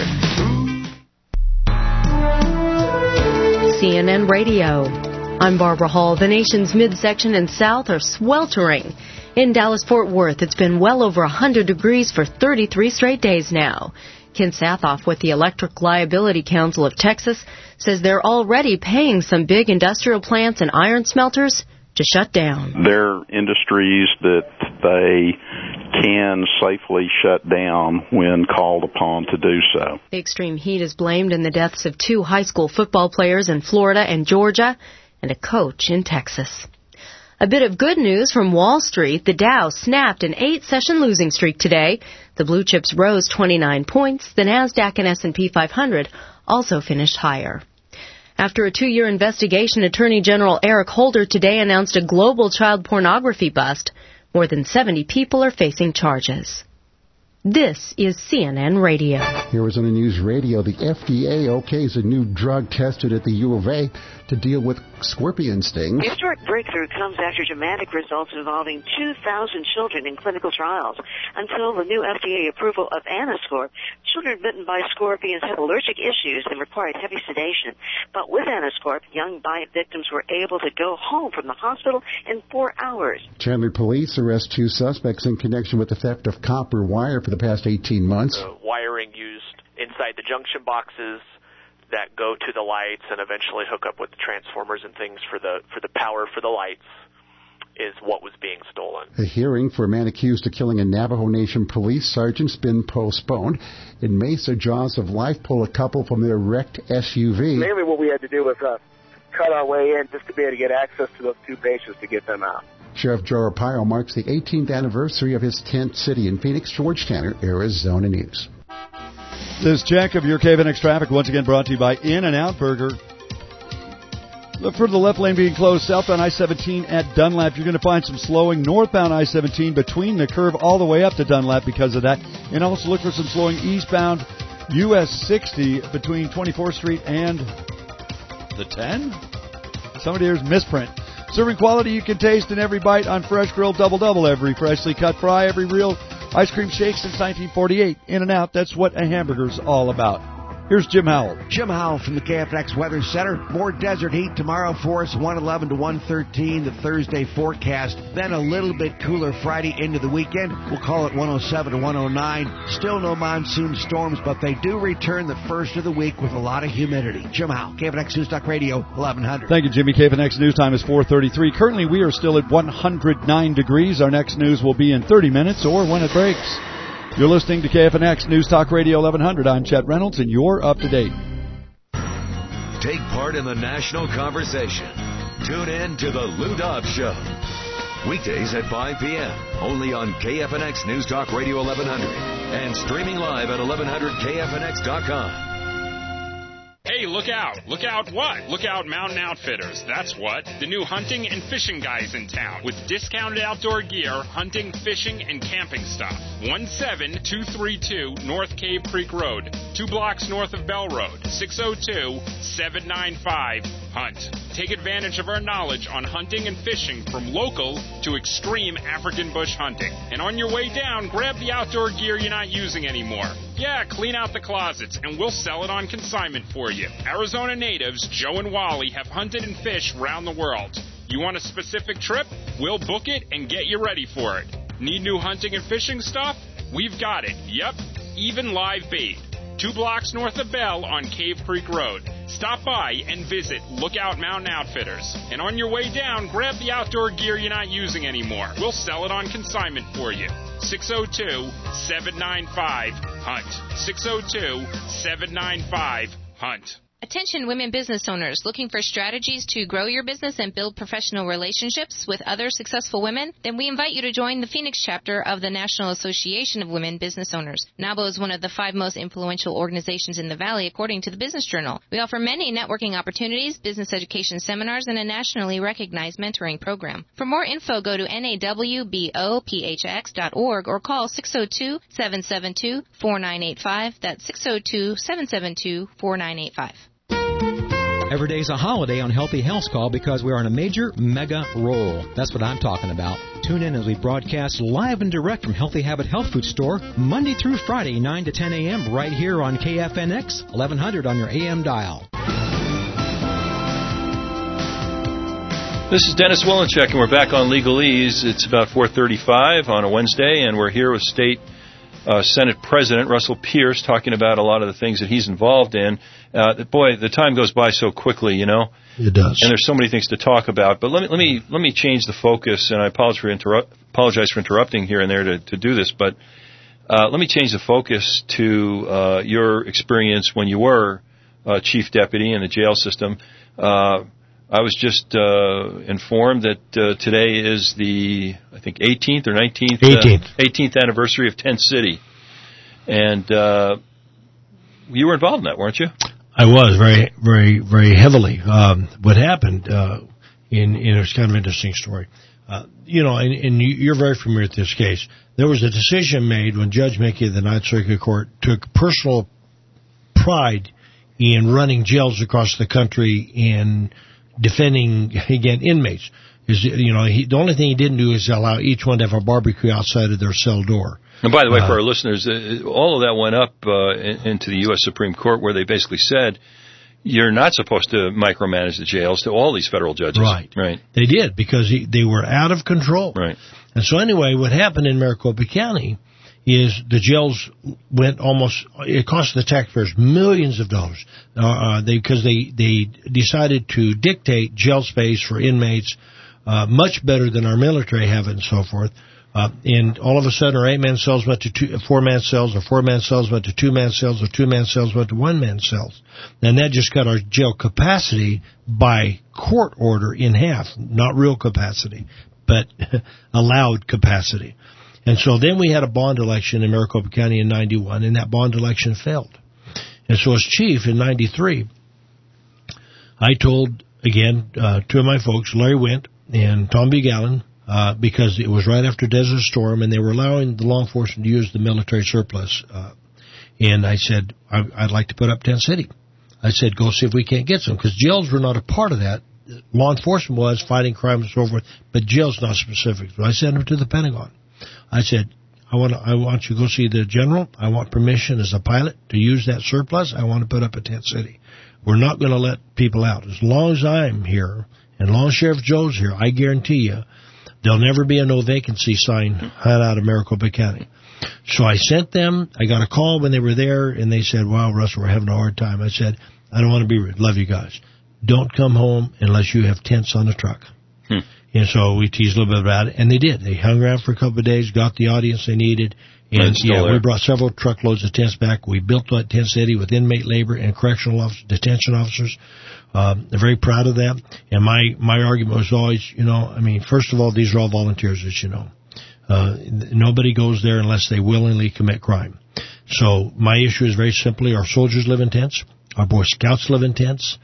C N N Radio. I'm Barbara Hall. The nation's midsection and south are sweltering. In Dallas-Fort Worth, it's been well over one hundred degrees for thirty-three straight days now. Ken Sathoff with the Electric Liability Council of Texas says they're already paying some big industrial plants and iron smelters to shut down. They're industries that they can safely shut down when called upon to do so. The extreme heat is blamed in the deaths of two high school football players in Florida and Georgia and a coach in Texas. A bit of good news from Wall Street. The Dow snapped an eight-session losing streak today. The blue chips rose twenty-nine points. The NASDAQ and S and P five hundred also finished higher. After a two-year investigation, Attorney General Eric Holder today announced a global child pornography bust. More than seventy people are facing charges. This is C N N Radio. Here was on the news radio. The F D A okays a new drug tested at the U of A to deal with scorpion stings. The historic breakthrough comes after dramatic results involving two thousand children in clinical trials. Until the new F D A approval of Anascorp, children bitten by scorpions had allergic issues and required heavy sedation. But with Anascorp, young bite victims were able to go home from the hospital in four hours. Chandler police arrest two suspects in connection with the theft of copper wire for the past eighteen months. The wiring used inside the junction boxes that go to the lights and eventually hook up with the transformers and things for the for the power for the lights is what was being stolen. A hearing for a man accused of killing a Navajo Nation police sergeant's been postponed. In Mesa, jaws of life pull a couple from their wrecked S U V. Mainly what we had to do was uh, cut our way in just to be able to get access to those two patients to get them out. Sheriff Joe Arpaio marks the eighteenth anniversary of his tent city in Phoenix. George Tanner, Arizona News. This check of your K V N X traffic once again brought to you by In-N-Out Burger. Look for the left lane being closed southbound I seventeen at Dunlap. You're going to find some slowing northbound I seventeen between the curve all the way up to Dunlap because of that. And also look for some slowing eastbound U S sixty between twenty-fourth Street and the ten? Somebody here's misprint. Serving quality you can taste in every bite on Fresh Grill Double Double. Every freshly cut fry, every real ice cream shake since nineteen forty-eight. In and out, that's what a hamburger's all about. Here's Jim Howell. Jim Howell from the K F N X Weather Center. More desert heat tomorrow for us, one eleven to one thirteen, the Thursday forecast. Then a little bit cooler Friday into the weekend. We'll call it one oh seven to one oh nine. Still no monsoon storms, but they do return the first of the week with a lot of humidity. Jim Howell, K F N X News Talk Radio, eleven hundred. Thank you, Jimmy. K F N X News Time is four thirty-three. Currently, we are still at one hundred nine degrees. Our next news will be in thirty minutes or when it breaks. You're listening to K F N X News Talk Radio eleven hundred. I'm Chet Reynolds, and you're up to date. Take part in the national conversation. Tune in to the Lou Dobbs Show. Weekdays at five p.m. only on K F N X News Talk Radio eleven hundred and streaming live at eleven hundred K F N X dot com. Hey, look out. Look out what? Look out Mountain Outfitters. That's what. The new hunting and fishing guys in town with discounted outdoor gear, hunting, fishing, and camping stuff. one seven two three two North Cave Creek Road, two blocks north of Bell Road, six oh two, seven nine five, HUNT. Take advantage of our knowledge on hunting and fishing from local to extreme African bush hunting. And on your way down, grab the outdoor gear you're not using anymore. Yeah, clean out the closets, and we'll sell it on consignment for you. Arizona natives Joe and Wally have hunted and fished around the world. You want a specific trip? We'll book it and get you ready for it. Need new hunting and fishing stuff? We've got it. Yep, even live bait. Two blocks north of Bell on Cave Creek Road. Stop by and visit Lookout Mountain Outfitters. And on your way down, grab the outdoor gear you're not using anymore. We'll sell it on consignment for you. six oh two, seven nine five, HUNT. six oh two, seven nine five, HUNT. Attention women business owners looking for strategies to grow your business and build professional relationships with other successful women? Then we invite you to join the Phoenix chapter of the National Association of Women Business Owners. NAWBO is one of the five most influential organizations in the Valley, according to the Business Journal. We offer many networking opportunities, business education seminars, and a nationally recognized mentoring program. For more info, go to N A W B O P H X dot org or call six oh two, seven seven two, four nine eight five. That's six oh two, seven seven two, four nine eight five. Every day's a holiday on Healthy Health Call because we're on a major mega roll. That's what I'm talking about. Tune in as we broadcast live and direct from Healthy Habit Health Food Store Monday through Friday, nine to ten a.m. right here on K F N X eleven hundred on your A M dial. This is Dennis Willencheck, and we're back on Legalese. It's about four thirty-five on a Wednesday, and we're here with State Uh, Senate President Russell Pierce talking about a lot of the things that he's involved in. Uh, boy, the time goes by so quickly, you know. It does. And there's so many things to talk about. But let me let me let me change the focus, and I apologize for interrupt apologize for interrupting here and there to, to do this. But uh, let me change the focus to uh, your experience when you were uh, chief deputy in the jail system. Uh, I was just uh, informed that uh, today is the, I think, eighteenth or nineteenth eighteenth. Uh, eighteenth anniversary of Tent City. And uh, you were involved in that, weren't you? I was, very, very, very heavily. Um, what happened, uh, in, in, it was kind of an interesting story. Uh, you know, and, and you're very familiar with this case. There was a decision made when Judge Mickey of the Ninth Circuit Court took personal pride in running jails across the country and defending, again, inmates. Is, you know, he, the only thing he didn't do is allow each one to have a barbecue outside of their cell door. And by the way, uh, for our listeners, uh, all of that went up uh, in, into the U S Supreme Court, where they basically said you're not supposed to micromanage the jails to all these federal judges. Right. Right. They did, because he, they were out of control. Right. And so anyway, what happened in Maricopa County is the jails went almost, it cost the taxpayers millions of dollars, uh, they, because they, they decided to dictate jail space for inmates, uh, much better than our military have it and so forth. Uh, and all of a sudden, our eight-man cells went to two, four-man cells, or four-man cells went to two-man cells, or two-man cells went to one-man cells. And that just cut our jail capacity by court order in half, not real capacity, but allowed capacity. And so then we had a bond election in Maricopa County in ninety-one, and that bond election failed. And so as chief in ninety-three, I told, again, uh, two of my folks, Larry Wint and Tom B. Gallen, uh, because it was right after Desert Storm, and they were allowing the law enforcement to use the military surplus. Uh, and I said, I, I'd like to put up Tent City. I said, go see if we can't get some, because jails were not a part of that. Law enforcement was fighting crime and so forth, but jails not specific. So I sent them to the Pentagon. I said, I want to, I want you to go see the general. I want permission as a pilot to use that surplus. I want to put up a tent city. We're not going to let people out. As long as I'm here, and as long as Sheriff Joe's here, I guarantee you, there'll never be a no vacancy sign hung out of Maricopa County. So I sent them. I got a call when they were there, and they said, wow, Russell, we're having a hard time. I said, I don't want to be rude. Love you guys. Don't come home unless you have tents on the truck. Hmm. And so we teased a little bit about it, and they did. They hung around for a couple of days, got the audience they needed, and yeah, there. we brought several truckloads of tents back. We built that tent city with inmate labor and correctional officers, detention officers. Um, they're very proud of that. And my, my argument was always, you know, I mean, first of all, these are all volunteers, as you know. Uh, nobody goes there unless they willingly commit crime. So my issue is very simply, our soldiers live in tents, our Boy Scouts live in tents.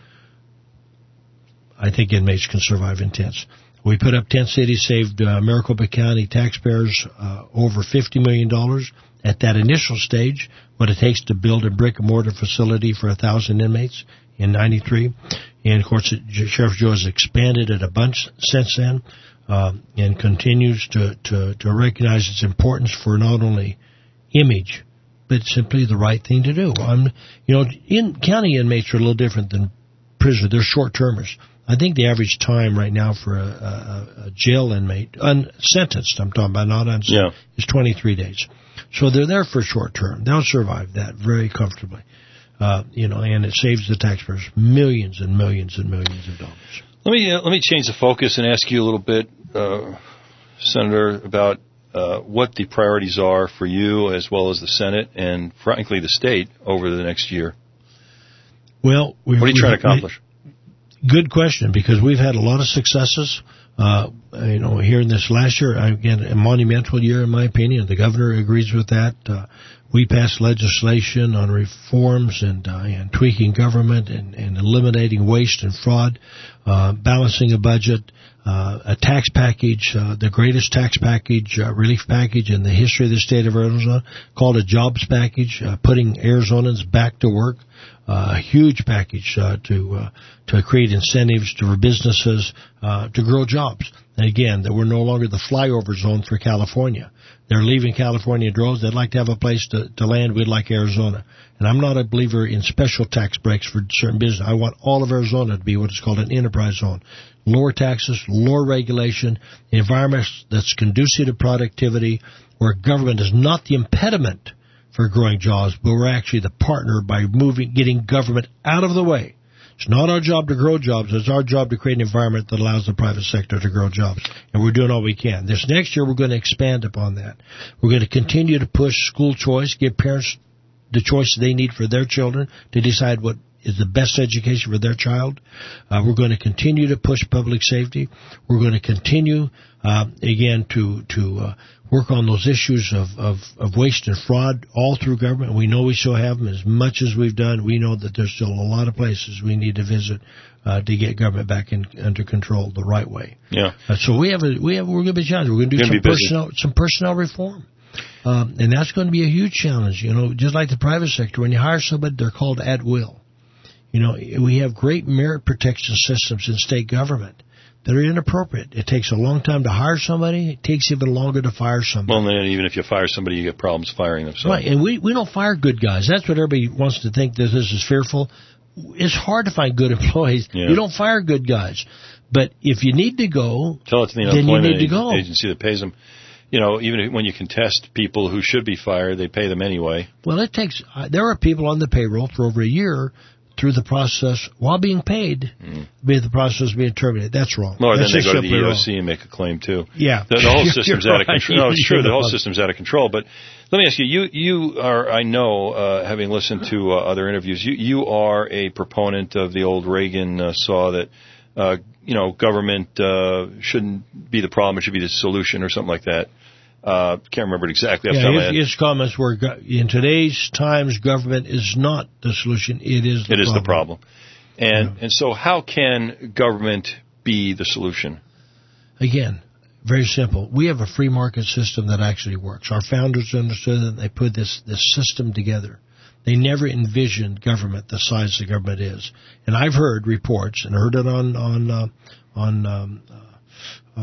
I think inmates can survive in tents. We put up tent cities, saved uh, Maricopa County taxpayers uh, over fifty million dollars at that initial stage, what it takes to build a brick-and-mortar facility for one thousand inmates in ninety-three. And, of course, Sheriff Joe has expanded it a bunch since then. Um, and continues to, to, to recognize its importance for not only image, but simply the right thing to do. I'm, you know, in county inmates are a little different than prisoners. They're short-termers. I think the average time right now for a, a, a jail inmate, unsentenced, I'm talking about, not unsentenced, yeah. is twenty-three days. So they're there for short term. They'll survive that very comfortably. Uh, you know, and it saves the taxpayers millions and millions and millions of dollars. Let me uh, let me change the focus and ask you a little bit, uh, Senator, about uh, what the priorities are for you as well as the Senate and, frankly, the state over the next year. Well, we, what are you trying to accomplish? We, good question, because we've had a lot of successes. Uh, you know, here in this last year, again, a monumental year in my opinion. The governor agrees with that. Uh, we passed legislation on reforms and, uh, and tweaking government and, and eliminating waste and fraud, uh, balancing a budget, uh, a tax package, uh, the greatest tax package, uh, relief package in the history of the state of Arizona, called a jobs package, uh, putting Arizonans back to work. Uh, a huge package uh, to uh, to create incentives to, for businesses uh, to grow jobs. And again, that we're no longer the flyover zone for California. They're leaving California in droves. They'd like to have a place to, to land. We'd like Arizona. And I'm not a believer in special tax breaks for certain business. I want all of Arizona to be what is called an enterprise zone. Lower taxes, lower regulation, environment that's conducive to productivity, where government is not the impediment for growing jobs, but we're actually the partner by moving, getting government out of the way. It's not our job to grow jobs. It's our job to create an environment that allows the private sector to grow jobs. And we're doing all we can. This next year, we're going to expand upon that. We're going to continue to push school choice, give parents the choice they need for their children to decide what is the best education for their child. Uh, we're going to continue to push public safety. We're going to continue, uh, again, to to uh, work on those issues of, of, of waste and fraud all through government. We know we still have them. As much as we've done, we know that there's still a lot of places we need to visit uh, to get government back in, under control the right way. Yeah. Uh, so we have a we have we're going to be challenged. We're going to do some personnel some personnel reform. Um, and that's going to be a huge challenge. You know, just like the private sector, when you hire somebody, they're called at will. You know, we have great merit protection systems in state government that are inappropriate. It takes a long time to hire somebody. It takes even longer to fire somebody. Well, then even if you fire somebody, you get problems firing them. So. Right, and we, we don't fire good guys. That's what everybody wants to think that this is fearful. It's hard to find good employees. Yeah. You don't fire good guys. But if you need to go, tell it to the then you need to unemployment go. agency that pays them. You know, even when you contest people who should be fired, they pay them anyway. Well, it takes. Uh, there are people on the payroll for over a year through the process while being paid, mm. be the process being terminated. That's wrong. Or That's then they go to the E O C wrong. and make a claim too. Yeah, the, the whole system's out of right. control. No, it's true. The whole system's out of control. But let me ask you: you, you are, I know, uh, having listened to uh, other interviews, you, you are a proponent of the old Reagan uh, saw that, uh, you know, government uh, shouldn't be the problem; it should be the solution, or something like that. Uh, can't remember it exactly. Off yeah, the top his, of my head. his comments were, in today's times, government is not the solution. It is the it problem. It is the problem. And yeah. and so how can government be the solution? Again, very simple. We have a free market system that actually works. Our founders understood that they put this, this system together. They never envisioned government the size the government is. And I've heard reports, and I heard it on, on, uh, on, um, uh, uh,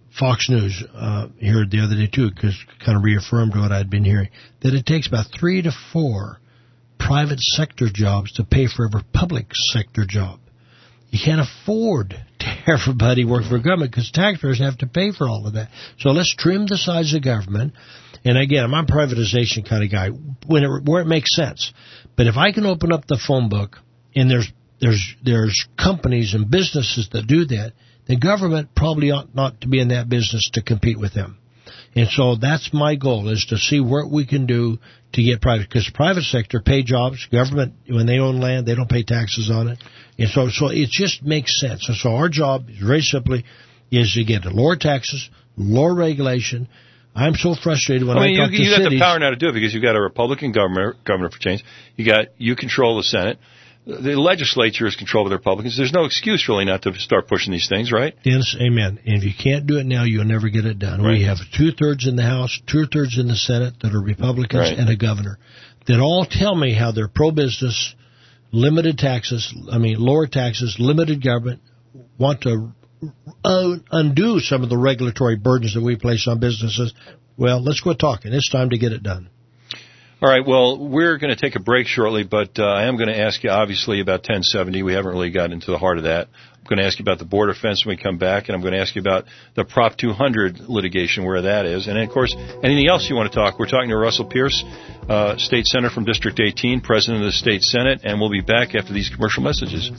Fox News uh, here the other day, too, because kind of reaffirmed what I'd been hearing, that it takes about three to four private sector jobs to pay for every public sector job. You can't afford to have everybody work for government because taxpayers have to pay for all of that. So let's trim the size of government. And again, I'm a privatization kind of guy when it, where it makes sense. But if I can open up the phone book and there's there's there's companies and businesses that do that, the government probably ought not to be in that business to compete with them. And so that's my goal, is to see what we can do to get private, because private sector pay jobs, government, when they own land, they don't pay taxes on it. And so, so it just makes sense. And so our job, very simply, is to get lower taxes, lower regulation. I'm so frustrated when I mean, I talk you, to you cities. got the power now to do it because you've got a Republican governor, governor for change. You got, you control the Senate. The legislature is controlled by the Republicans. There's no excuse really not to start pushing these things, right? Yes, amen. And if you can't do it now, you'll never get it done. Right. We have two-thirds in the House, two-thirds in the Senate that are Republicans, right, and a governor that all tell me how they're pro-business, limited taxes, I mean, lower taxes, limited government, want to uh, undo some of the regulatory burdens that we place on businesses. Well, let's quit talking. It's time to get it done. All right, well, we're going to take a break shortly, but uh, I am going to ask you, obviously, about ten seventy. We haven't really gotten into the heart of that. I'm going to ask you about the border fence when we come back, and I'm going to ask you about the Prop two hundred litigation, where that is. And, of course, anything else you want to talk. We're talking to Russell Pierce, uh, State Senator from District eighteen, President of the State Senate, and we'll be back after these commercial messages.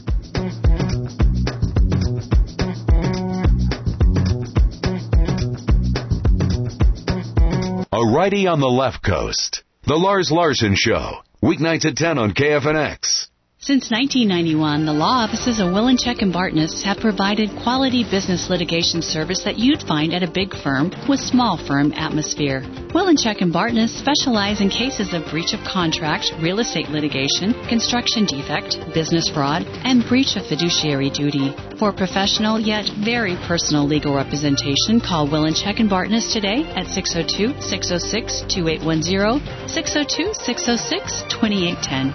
A righty on the left coast. The Lars Larson Show, weeknights at ten on K F N X. Since nineteen ninety-one, the law offices of Willencheck and Bartness have provided quality business litigation service that you'd find at a big firm with small firm atmosphere. Willencheck and Bartness specialize in cases of breach of contract, real estate litigation, construction defect, business fraud, and breach of fiduciary duty. For professional yet very personal legal representation, call Willencheck and Bartness today at six oh two, six oh six, two eight one zero, six oh two, six oh six, two eight one zero.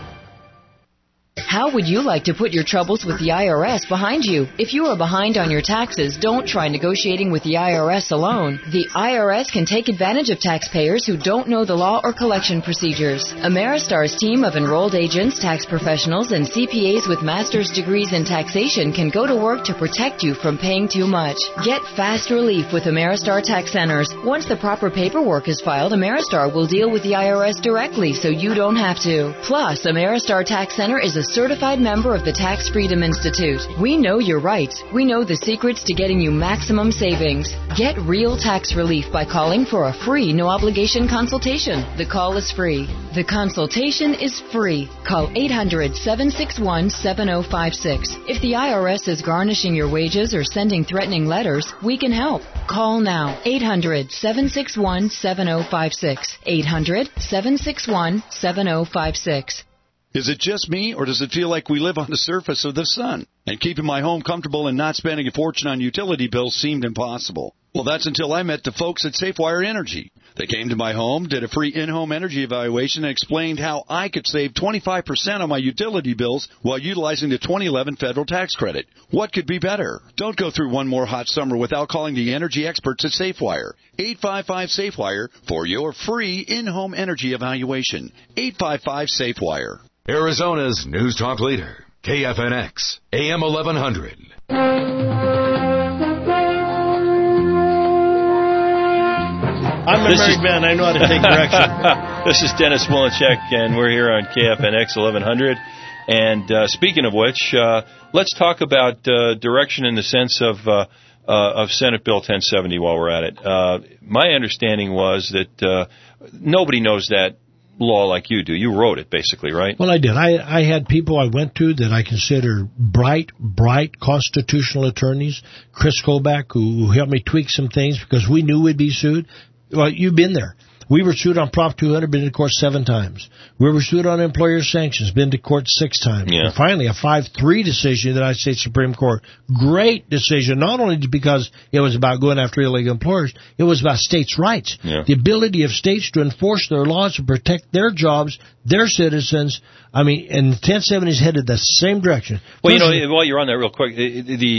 How would you like to put your troubles with the I R S behind you? If you are behind on your taxes, don't try negotiating with the I R S alone. The I R S can take advantage of taxpayers who don't know the law or collection procedures. Ameristar's team of enrolled agents, tax professionals, and C P As with master's degrees in taxation can go to work to protect you from paying too much. Get fast relief with Ameristar Tax Centers. Once the proper paperwork is filed, Ameristar will deal with the I R S directly so you don't have to. Plus, Ameristar Tax Center is a certified member of the Tax Freedom Institute. We know your rights. We know the secrets to getting you maximum savings. Get real tax relief by calling for a free, no-obligation consultation. The call is free. The consultation is free. Call eight hundred, seven six one, seven oh five six. If the I R S is garnishing your wages or sending threatening letters, we can help. Call now. eight hundred, seven six one, seven oh five six. eight hundred, seven six one, seven oh five six. Is it just me, or does it feel like we live on the surface of the sun? And keeping my home comfortable and not spending a fortune on utility bills seemed impossible. Well, that's until I met the folks at SafeWire Energy. They came to my home, did a free in-home energy evaluation, and explained how I could save twenty-five percent on my utility bills while utilizing the twenty eleven federal tax credit. What could be better? Don't go through one more hot summer without calling the energy experts at SafeWire. eight five five SafeWire for your free in-home energy evaluation. eight five five SafeWire. Arizona's News Talk leader, K F N X, A M eleven hundred. I'm a This married is- man. I know how to take direction. This is Dennis Willencheck, and we're here on K F N X eleven hundred. And uh, speaking of which, uh, let's talk about uh, direction in the sense of uh, uh, of Senate Bill ten seventy while we're at it. Uh, my understanding was that uh, nobody knows that law like you do. You wrote it, basically, right? Well, I did. I, I had people I went to that I consider bright, bright constitutional attorneys. Chris Kobach, who, who helped me tweak some things because we knew we'd be sued. Well, you've been there. We were sued on Prop two hundred, been to court seven times. We were sued on employer sanctions, been to court six times. Yeah. And finally, a five three decision in the United States Supreme Court. Great decision, not only because it was about going after illegal employers, it was about states' rights. Yeah. The ability of states to enforce their laws to protect their jobs, their citizens. I mean, and ten seventy is headed the same direction. Well, you First, know, while you're on that real quick, the the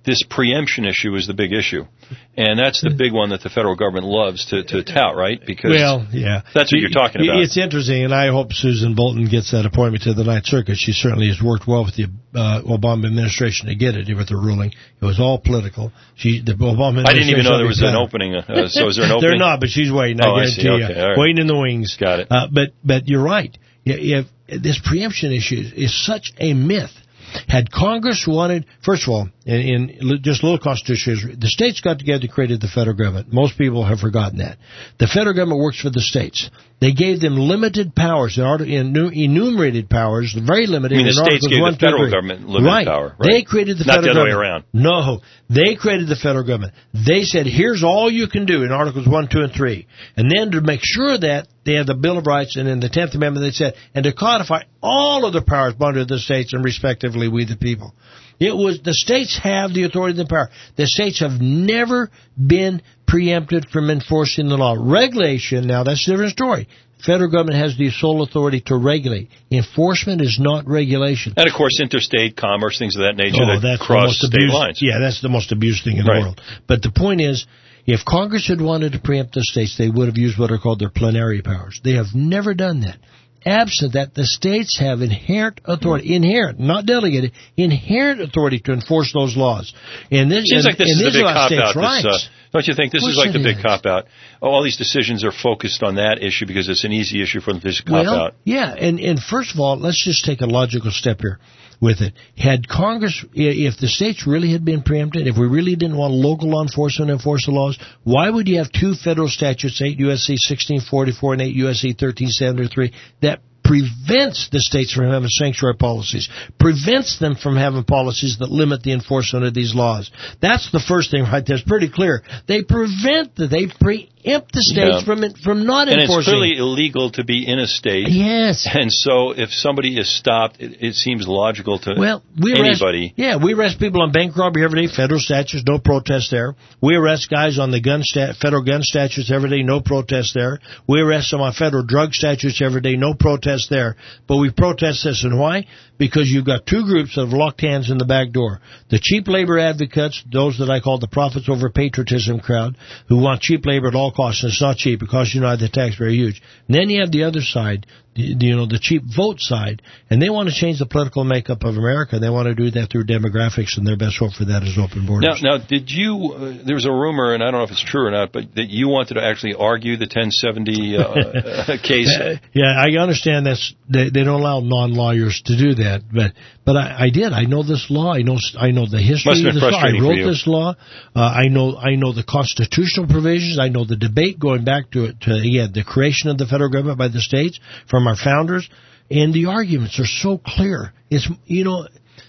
this preemption issue is the big issue. And that's the big one that the federal government loves to, to tout, right? Because well, yeah. that's what you're talking about. It's interesting, and I hope Susan Bolton gets that appointment to the Ninth Circuit. She certainly has worked well with the uh, Obama administration to get it with the ruling. It was all political. She, the Obama I didn't even know there was an opening. Uh, so is there an opening? They're not, but she's waiting. Oh, I I see. guarantee Okay. you. All right. Waiting in the wings. Got it. Uh, but, but you're right. If, if this preemption issue is such a myth. Had Congress wanted, first of all, in, in just little constitution, the states got together, created the federal government. Most people have forgotten that. The federal government works for the states. They gave them limited powers, in enumerated powers, very limited. I mean, the states gave one, the federal two, government limited right. power. Right. They created the Not federal the other government. way around. No. They created the federal government. They said, here's all you can do in Articles one, two, and three. And then to make sure that they have the Bill of Rights, and in the tenth Amendment they said, and to codify all of the powers belong to the states and respectively we the people. It was, the states have the authority and the power. The states have never been preempted from enforcing the law. Regulation, now that's a different story. Federal government has the sole authority to regulate. Enforcement is not regulation. And, of course, interstate commerce, things of that nature oh, that cross state abused, lines. Yeah, that's the most abused thing in right. the world. But the point is, if Congress had wanted to preempt the states, they would have used what are called their plenary powers. They have never done that. Absent that, the states have inherent authority, inherent, not delegated, inherent authority to enforce those laws. And this seems and, like this and is this a big is cop-out. Rights. Uh, don't you think this is like the big is. cop-out? Oh, all these decisions are focused on that issue because it's an easy issue for them to cop well, out. Yeah, and, and first of all, let's just take a logical step here with it. Had Congress, if the states really had been preempted, if we really didn't want local law enforcement to enforce the laws, why would you have two federal statutes, eight U S C sixteen forty-four and eight U S C thirteen seventy-three, that prevents the states from having sanctuary policies, prevents them from having policies that limit the enforcement of these laws? That's the first thing right there. It's pretty clear. They prevent, the, they preempt the states yeah. from from not and enforcing. And it's clearly illegal to be in a state. Yes. And so if somebody is stopped, it, it seems logical to well, we anybody. Arrest, yeah, we arrest people on bank robbery every day, federal statutes, no protest there. We arrest guys on the gun stat, federal gun statutes every day, no protest there. We arrest them on federal drug statutes every day, no protest there. But we protest this, and why? Because you've got two groups that have locked hands in the back door. The cheap labor advocates, those that I call the profits over patriotism crowd, who want cheap labor at all costs, and it's not cheap because you know the taxpayer are huge. And then you have the other side, you know, the cheap vote side, and they want to change the political makeup of America. They want to do that through demographics, and their best hope for that is open borders. Now, now did you, uh, there was a rumor, and I don't know if it's true or not, but that you wanted to actually argue the ten seventy uh, case? Yeah, I understand that's, they, they don't allow non-lawyers to do that, but but I, I did. I know this law. I know I know the history of this law. I wrote this law. Uh, I know I know the constitutional provisions. I know the debate going back to, to again, the creation of the federal government by the states from our founders, and the arguments are so clear. It's, you know,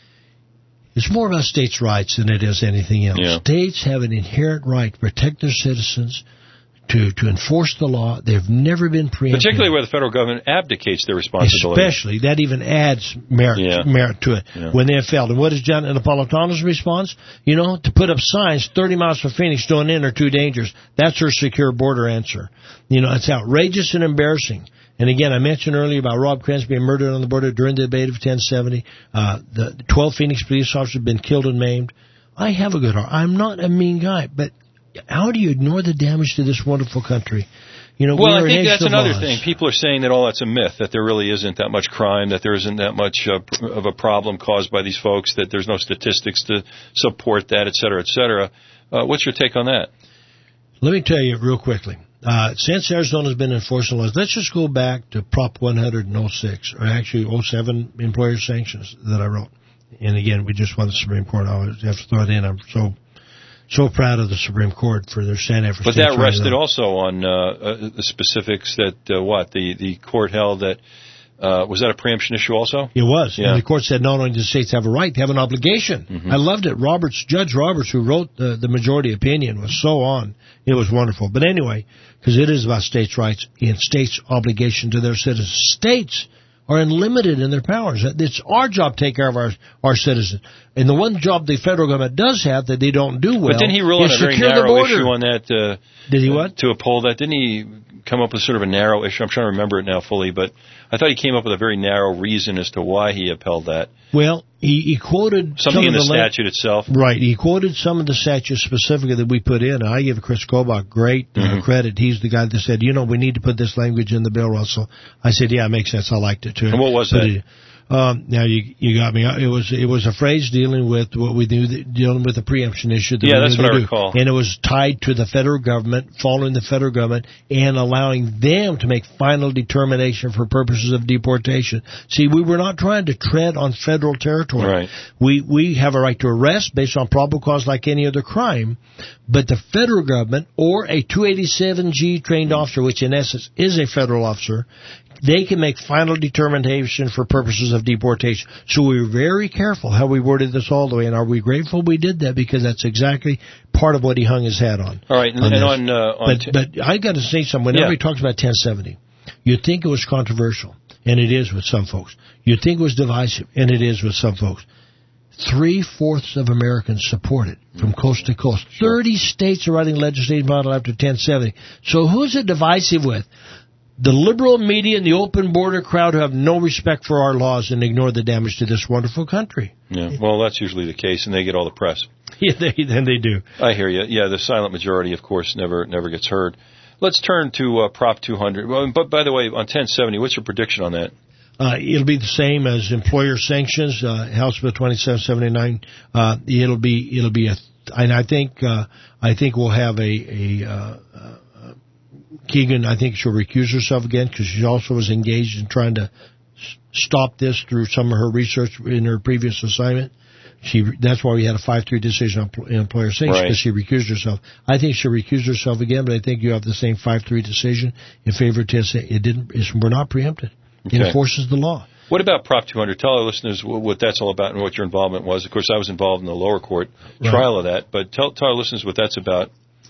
it's more about states' rights than it is anything else. Yeah. States have an inherent right to protect their citizens, to, to enforce the law. They've never been preempted. Particularly where the federal government abdicates their responsibility. Especially. That even adds merit, yeah. merit to it yeah. when they have failed. And what is John Napolitano's response? You know, to put up signs thirty miles from Phoenix, don't enter, too dangerous. That's her secure border answer. You know, it's outrageous and embarrassing. And again, I mentioned earlier about Rob Kranz being murdered on the border during the debate of ten seventy. Uh, the twelve Phoenix police officers have been killed and maimed. I have a good heart. I'm not a mean guy, but how do you ignore the damage to this wonderful country? You know, well, we I think that's another laws. thing. People are saying that all that's a myth, that there really isn't that much crime, that there isn't that much uh, of a problem caused by these folks, that there's no statistics to support that, et cetera, et cetera. Uh, what's your take on that? Let me tell you real quickly. Uh, since Arizona's been enforcing laws, let's just go back to Prop one hundred in oh six, or actually oh seven employer sanctions that I wrote. And again, we just won the Supreme Court. I always have to throw it in. I'm so so proud of the Supreme Court for their stand for But that rested also on uh, uh, the specifics that, uh, what, the, the court held that, uh, was that a preemption issue also? It was. Yeah. And the court said not only do the states have a right, they have an obligation. Mm-hmm. I loved it. Roberts, Judge Roberts, who wrote the, the majority opinion, was so on. It was wonderful. But anyway, because it is about states' rights and states' obligation to their citizens. States are unlimited in their powers. It's our job to take care of our, our citizens. And the one job the federal government does have that they don't do well But didn't he rule on a very narrow issue on that? Uh, Did he what? To uphold that. Didn't he come up with sort of a narrow issue? I'm trying to remember it now fully, but I thought he came up with a very narrow reason as to why he upheld that. Well, He, he quoted something some in of the, the statute itself. Right. He quoted some of the statutes specifically that we put in. I give Chris Kobach great Mm-hmm. uh, credit. He's the guy that said, you know, we need to put this language in the bill, Russell. I said, yeah, it makes sense. I liked it too. And what was Put that? It, um, now you you got me. It was it was a phrase dealing with what we do, dealing with the preemption issue. That Yeah, we that's knew what to I do. recall. And it was tied to the federal government, following the federal government, and allowing them to make final determination for purposes of deportation. See, we were not trying to tread on federal territory. Right. We we have a right to arrest based on probable cause like any other crime, but the federal government or a two eighty-seven G trained officer, which in essence is a federal officer, they can make final determination for purposes of deportation. So we were very careful how we worded this all the way, and are we grateful we did that, because that's exactly part of what he hung his hat on. All right, and on, and on, uh, on but, but I got to say something. Whenever Yeah. he talks about ten seventy, you'd think it was controversial, and it is with some folks. You'd think it was divisive, and it is with some folks. Three-fourths of Americans support it from coast to coast. Thirty states are writing legislative model after ten seventy. So who's it divisive with? The liberal media and the open border crowd who have no respect for our laws and ignore the damage to this wonderful country. Yeah, well, that's usually the case, and they get all the press. Yeah, they, then they do. I hear you. Yeah, the silent majority, of course, never never gets heard. Let's turn to uh, Prop two hundred. Well, but by the way, on ten seventy, what's your prediction on that? Uh, it'll be the same as employer sanctions, uh, House Bill twenty-seven seventy-nine. Uh, it'll be it'll be a, and I think uh, I think we'll have a a. Uh, uh, Keegan, I think she'll recuse herself again because she also was engaged in trying to s- stop this through some of her research in her previous assignment. She that's why we had a five three decision on pl- employer sanctions, Right. because she recused herself. I think she'll recuse herself again, but I think you have the same five three decision in favor to say it didn't. It's, we're not preempted. It Okay. enforces the law. What about Prop two hundred? Tell our listeners what, what that's all about and what your involvement was. Of course, I was involved in the lower court Right. trial of that, but tell, tell our listeners what that's about.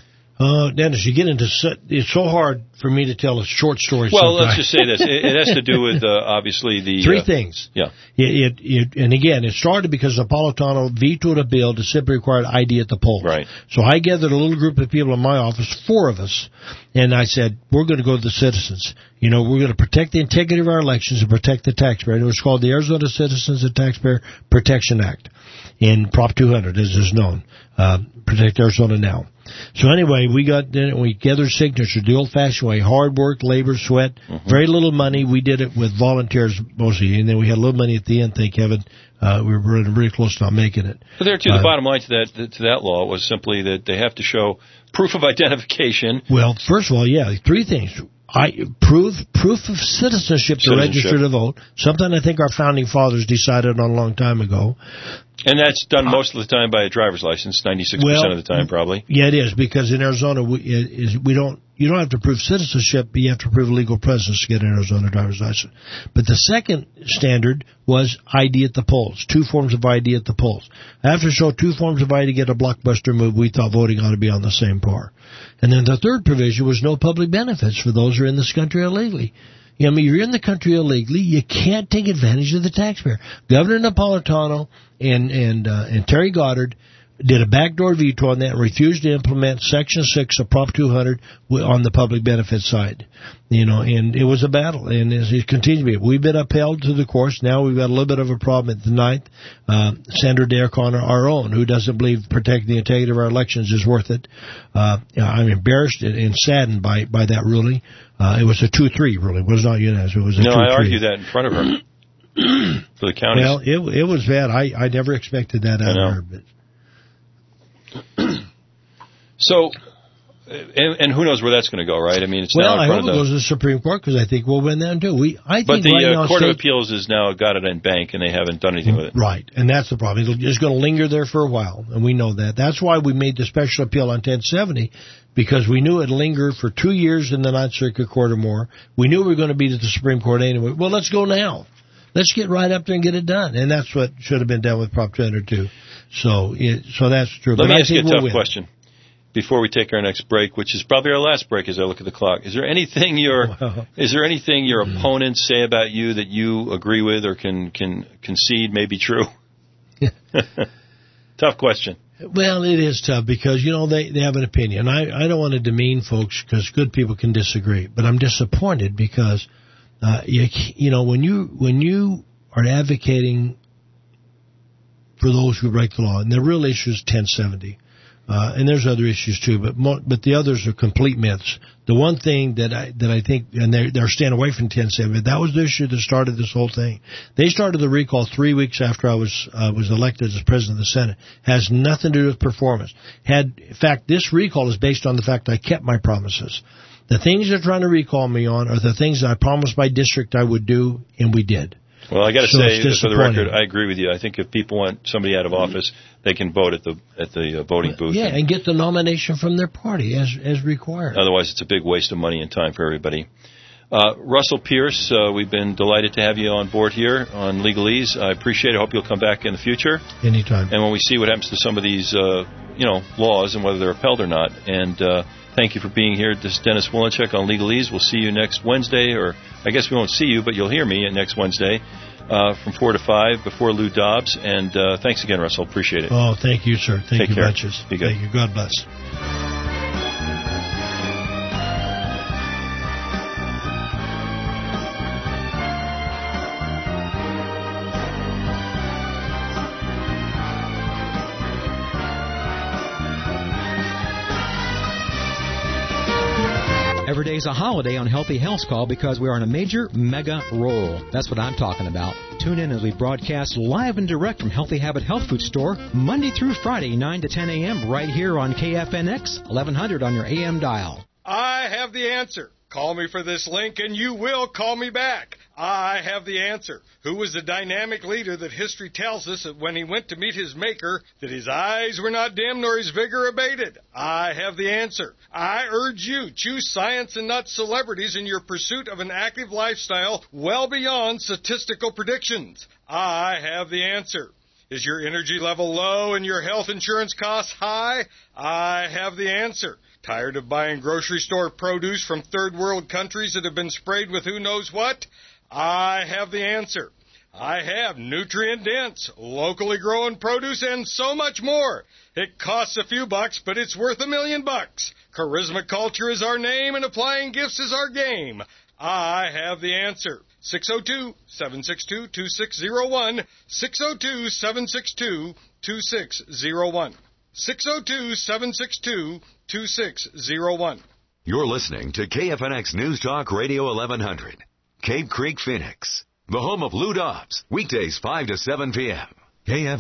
Uh, Dennis, you get into set, it's so hard for me to tell a short story. Well, sometimes. let's just say this. It, it has to do with, uh, obviously, the... Three uh, things. Yeah. It, it, it, and again, it started because Napolitano vetoed a bill to simply require I D at the polls. Right. So I gathered a little group of people in my office, four of us, and I said, we're going to go to the citizens. You know, we're going to protect the integrity of our elections and protect the taxpayer. And it was called the Arizona Citizens and Taxpayer Protection Act. In Prop two hundred, as is known. Uh, Protect Arizona Now. So anyway, we got in, we gathered signatures the old-fashioned way: hard work, labor, sweat, Mm-hmm. very little money. We did it with volunteers mostly, and then we had a little money at the end. Thank heaven, uh, we were really, really close to not making it. But there, too, Uh, the bottom line to that to that law was simply that they have to show proof of identification. Well, first of all, yeah, three things. I proof proof of citizenship to Citizenship. register to vote. Something I think our founding fathers decided on a long time ago. And that's done most of the time by a driver's license, ninety-six percent Well, of the time, probably. Yeah, it is, because in Arizona we, it is, we don't. You don't have to prove citizenship, but you have to prove legal presence to get an Arizona driver's license. But the second standard was I D at the polls. Two forms of I D at the polls. After show two forms of I D to get a blockbuster move, we thought voting ought to be on the same par. And then the third provision was no public benefits for those who are in this country illegally. I mean, you're in the country illegally. You can't take advantage of the taxpayer. Governor Napolitano and and uh, and Terry Goddard did a backdoor veto on that and refused to implement Section six of Prop two hundred on the public benefit side. You know, and it was a battle, and it continues to be. We've been upheld to the courts. Now we've got a little bit of a problem at the ninth. Uh, Senator Dare Connor, our own, who doesn't believe protecting the integrity of our elections is worth it. Uh, I'm embarrassed and, and saddened by, by that ruling. Uh, it was a two three ruling. It was not unanimous. It was a No, two three. I argued that in front of her for the counties. Well, it, it was bad. I, I never expected that out of her. But So, and, and who knows where that's going to go, right? I mean, it's well, now I in hope front it of the... goes to the Supreme Court, because I think we'll win that too. We, I think But the right uh, now Court state, of Appeals has now got it in bank, and they haven't done anything with it. Right, and that's the problem. It'll, it's going to linger there for a while, and we know that. That's why we made the special appeal on ten seventy, because we knew it'd linger for two years in the Ninth Circuit Court or more. We knew we were going to be to the Supreme Court anyway. Well, let's go now. Let's get right up there and get it done. And that's what should have been done with Prop two hundred too. So, it, so that's true. Let but me I ask you a think we'll tough win. question before we take our next break, which is probably our last break as I look at the clock. Is there anything your Well, is there anything your opponents say about you that you agree with or can can concede may be true? Tough question. Well, it is tough because, you know, they, they have an opinion. I, I don't want to demean folks because good people can disagree, but I'm disappointed because, uh, you, you know, when you, when you are advocating for those who break the law. And the real issue is ten seventy. Uh, and there's other issues too, but mo- but the others are complete myths. The one thing that I that I think, and they're, they're staying away from ten seventy, that was the issue that started this whole thing. They started the recall three weeks after I was uh, was elected as president of the Senate. Has nothing to do with performance. Had in fact, this recall is based on the fact I kept my promises. The things they're trying to recall me on are the things that I promised my district I would do, and we did. Well, I got to So say, it's for the record, disappointing. I agree with you. I think if people want somebody out of office, they can vote at the at the uh, voting booth. Yeah, and get the nomination from their party as as required. Otherwise, it's a big waste of money and time for everybody. Uh, Russell Pierce, uh, we've been delighted to have you on board here on Legalese. I appreciate it. I hope you'll come back in the future. Anytime. And when we see what happens to some of these, uh, you know, laws and whether they're upheld or not. And uh, thank you for being here. This is Dennis Wilenchek on Legalese. We'll see you next Wednesday, or I guess we won't see you, but you'll hear me next Wednesday uh, from four to five before Lou Dobbs. And uh, thanks again, Russell. Appreciate it. Oh, thank you, sir. Thank Take you care. bunches. Be good. Thank you. God bless. Every day is a holiday on Healthy Health Call because we are on a major mega roll. That's what I'm talking about. Tune in as we broadcast live and direct from Healthy Habit Health Food Store Monday through Friday, nine to ten a.m. right here on K F N X, eleven hundred on your A M dial. I have the answer. Call me for this link and you will call me back. I have the answer. Who was the dynamic leader that history tells us that when he went to meet his maker, that his eyes were not dim nor his vigor abated? I have the answer. I urge you, choose science and not celebrities in your pursuit of an active lifestyle well beyond statistical predictions. I have the answer. Is your energy level low and your health insurance costs high? I have the answer. Tired of buying grocery store produce from third world countries that have been sprayed with who knows what? I have the answer. I have nutrient-dense, locally grown produce and so much more. It costs a few bucks, but it's worth a million bucks. Charisma Culture is our name and applying gifts is our game. I have the answer. six oh two, seven six two, two six oh one, six oh two, seven six two, two six oh one. six oh two, seven six two, two six oh one. You're listening to K F N X News Talk Radio eleven hundred. Cape Creek, Phoenix. The home of Lou Dobbs. Weekdays five to seven p.m. K F N X.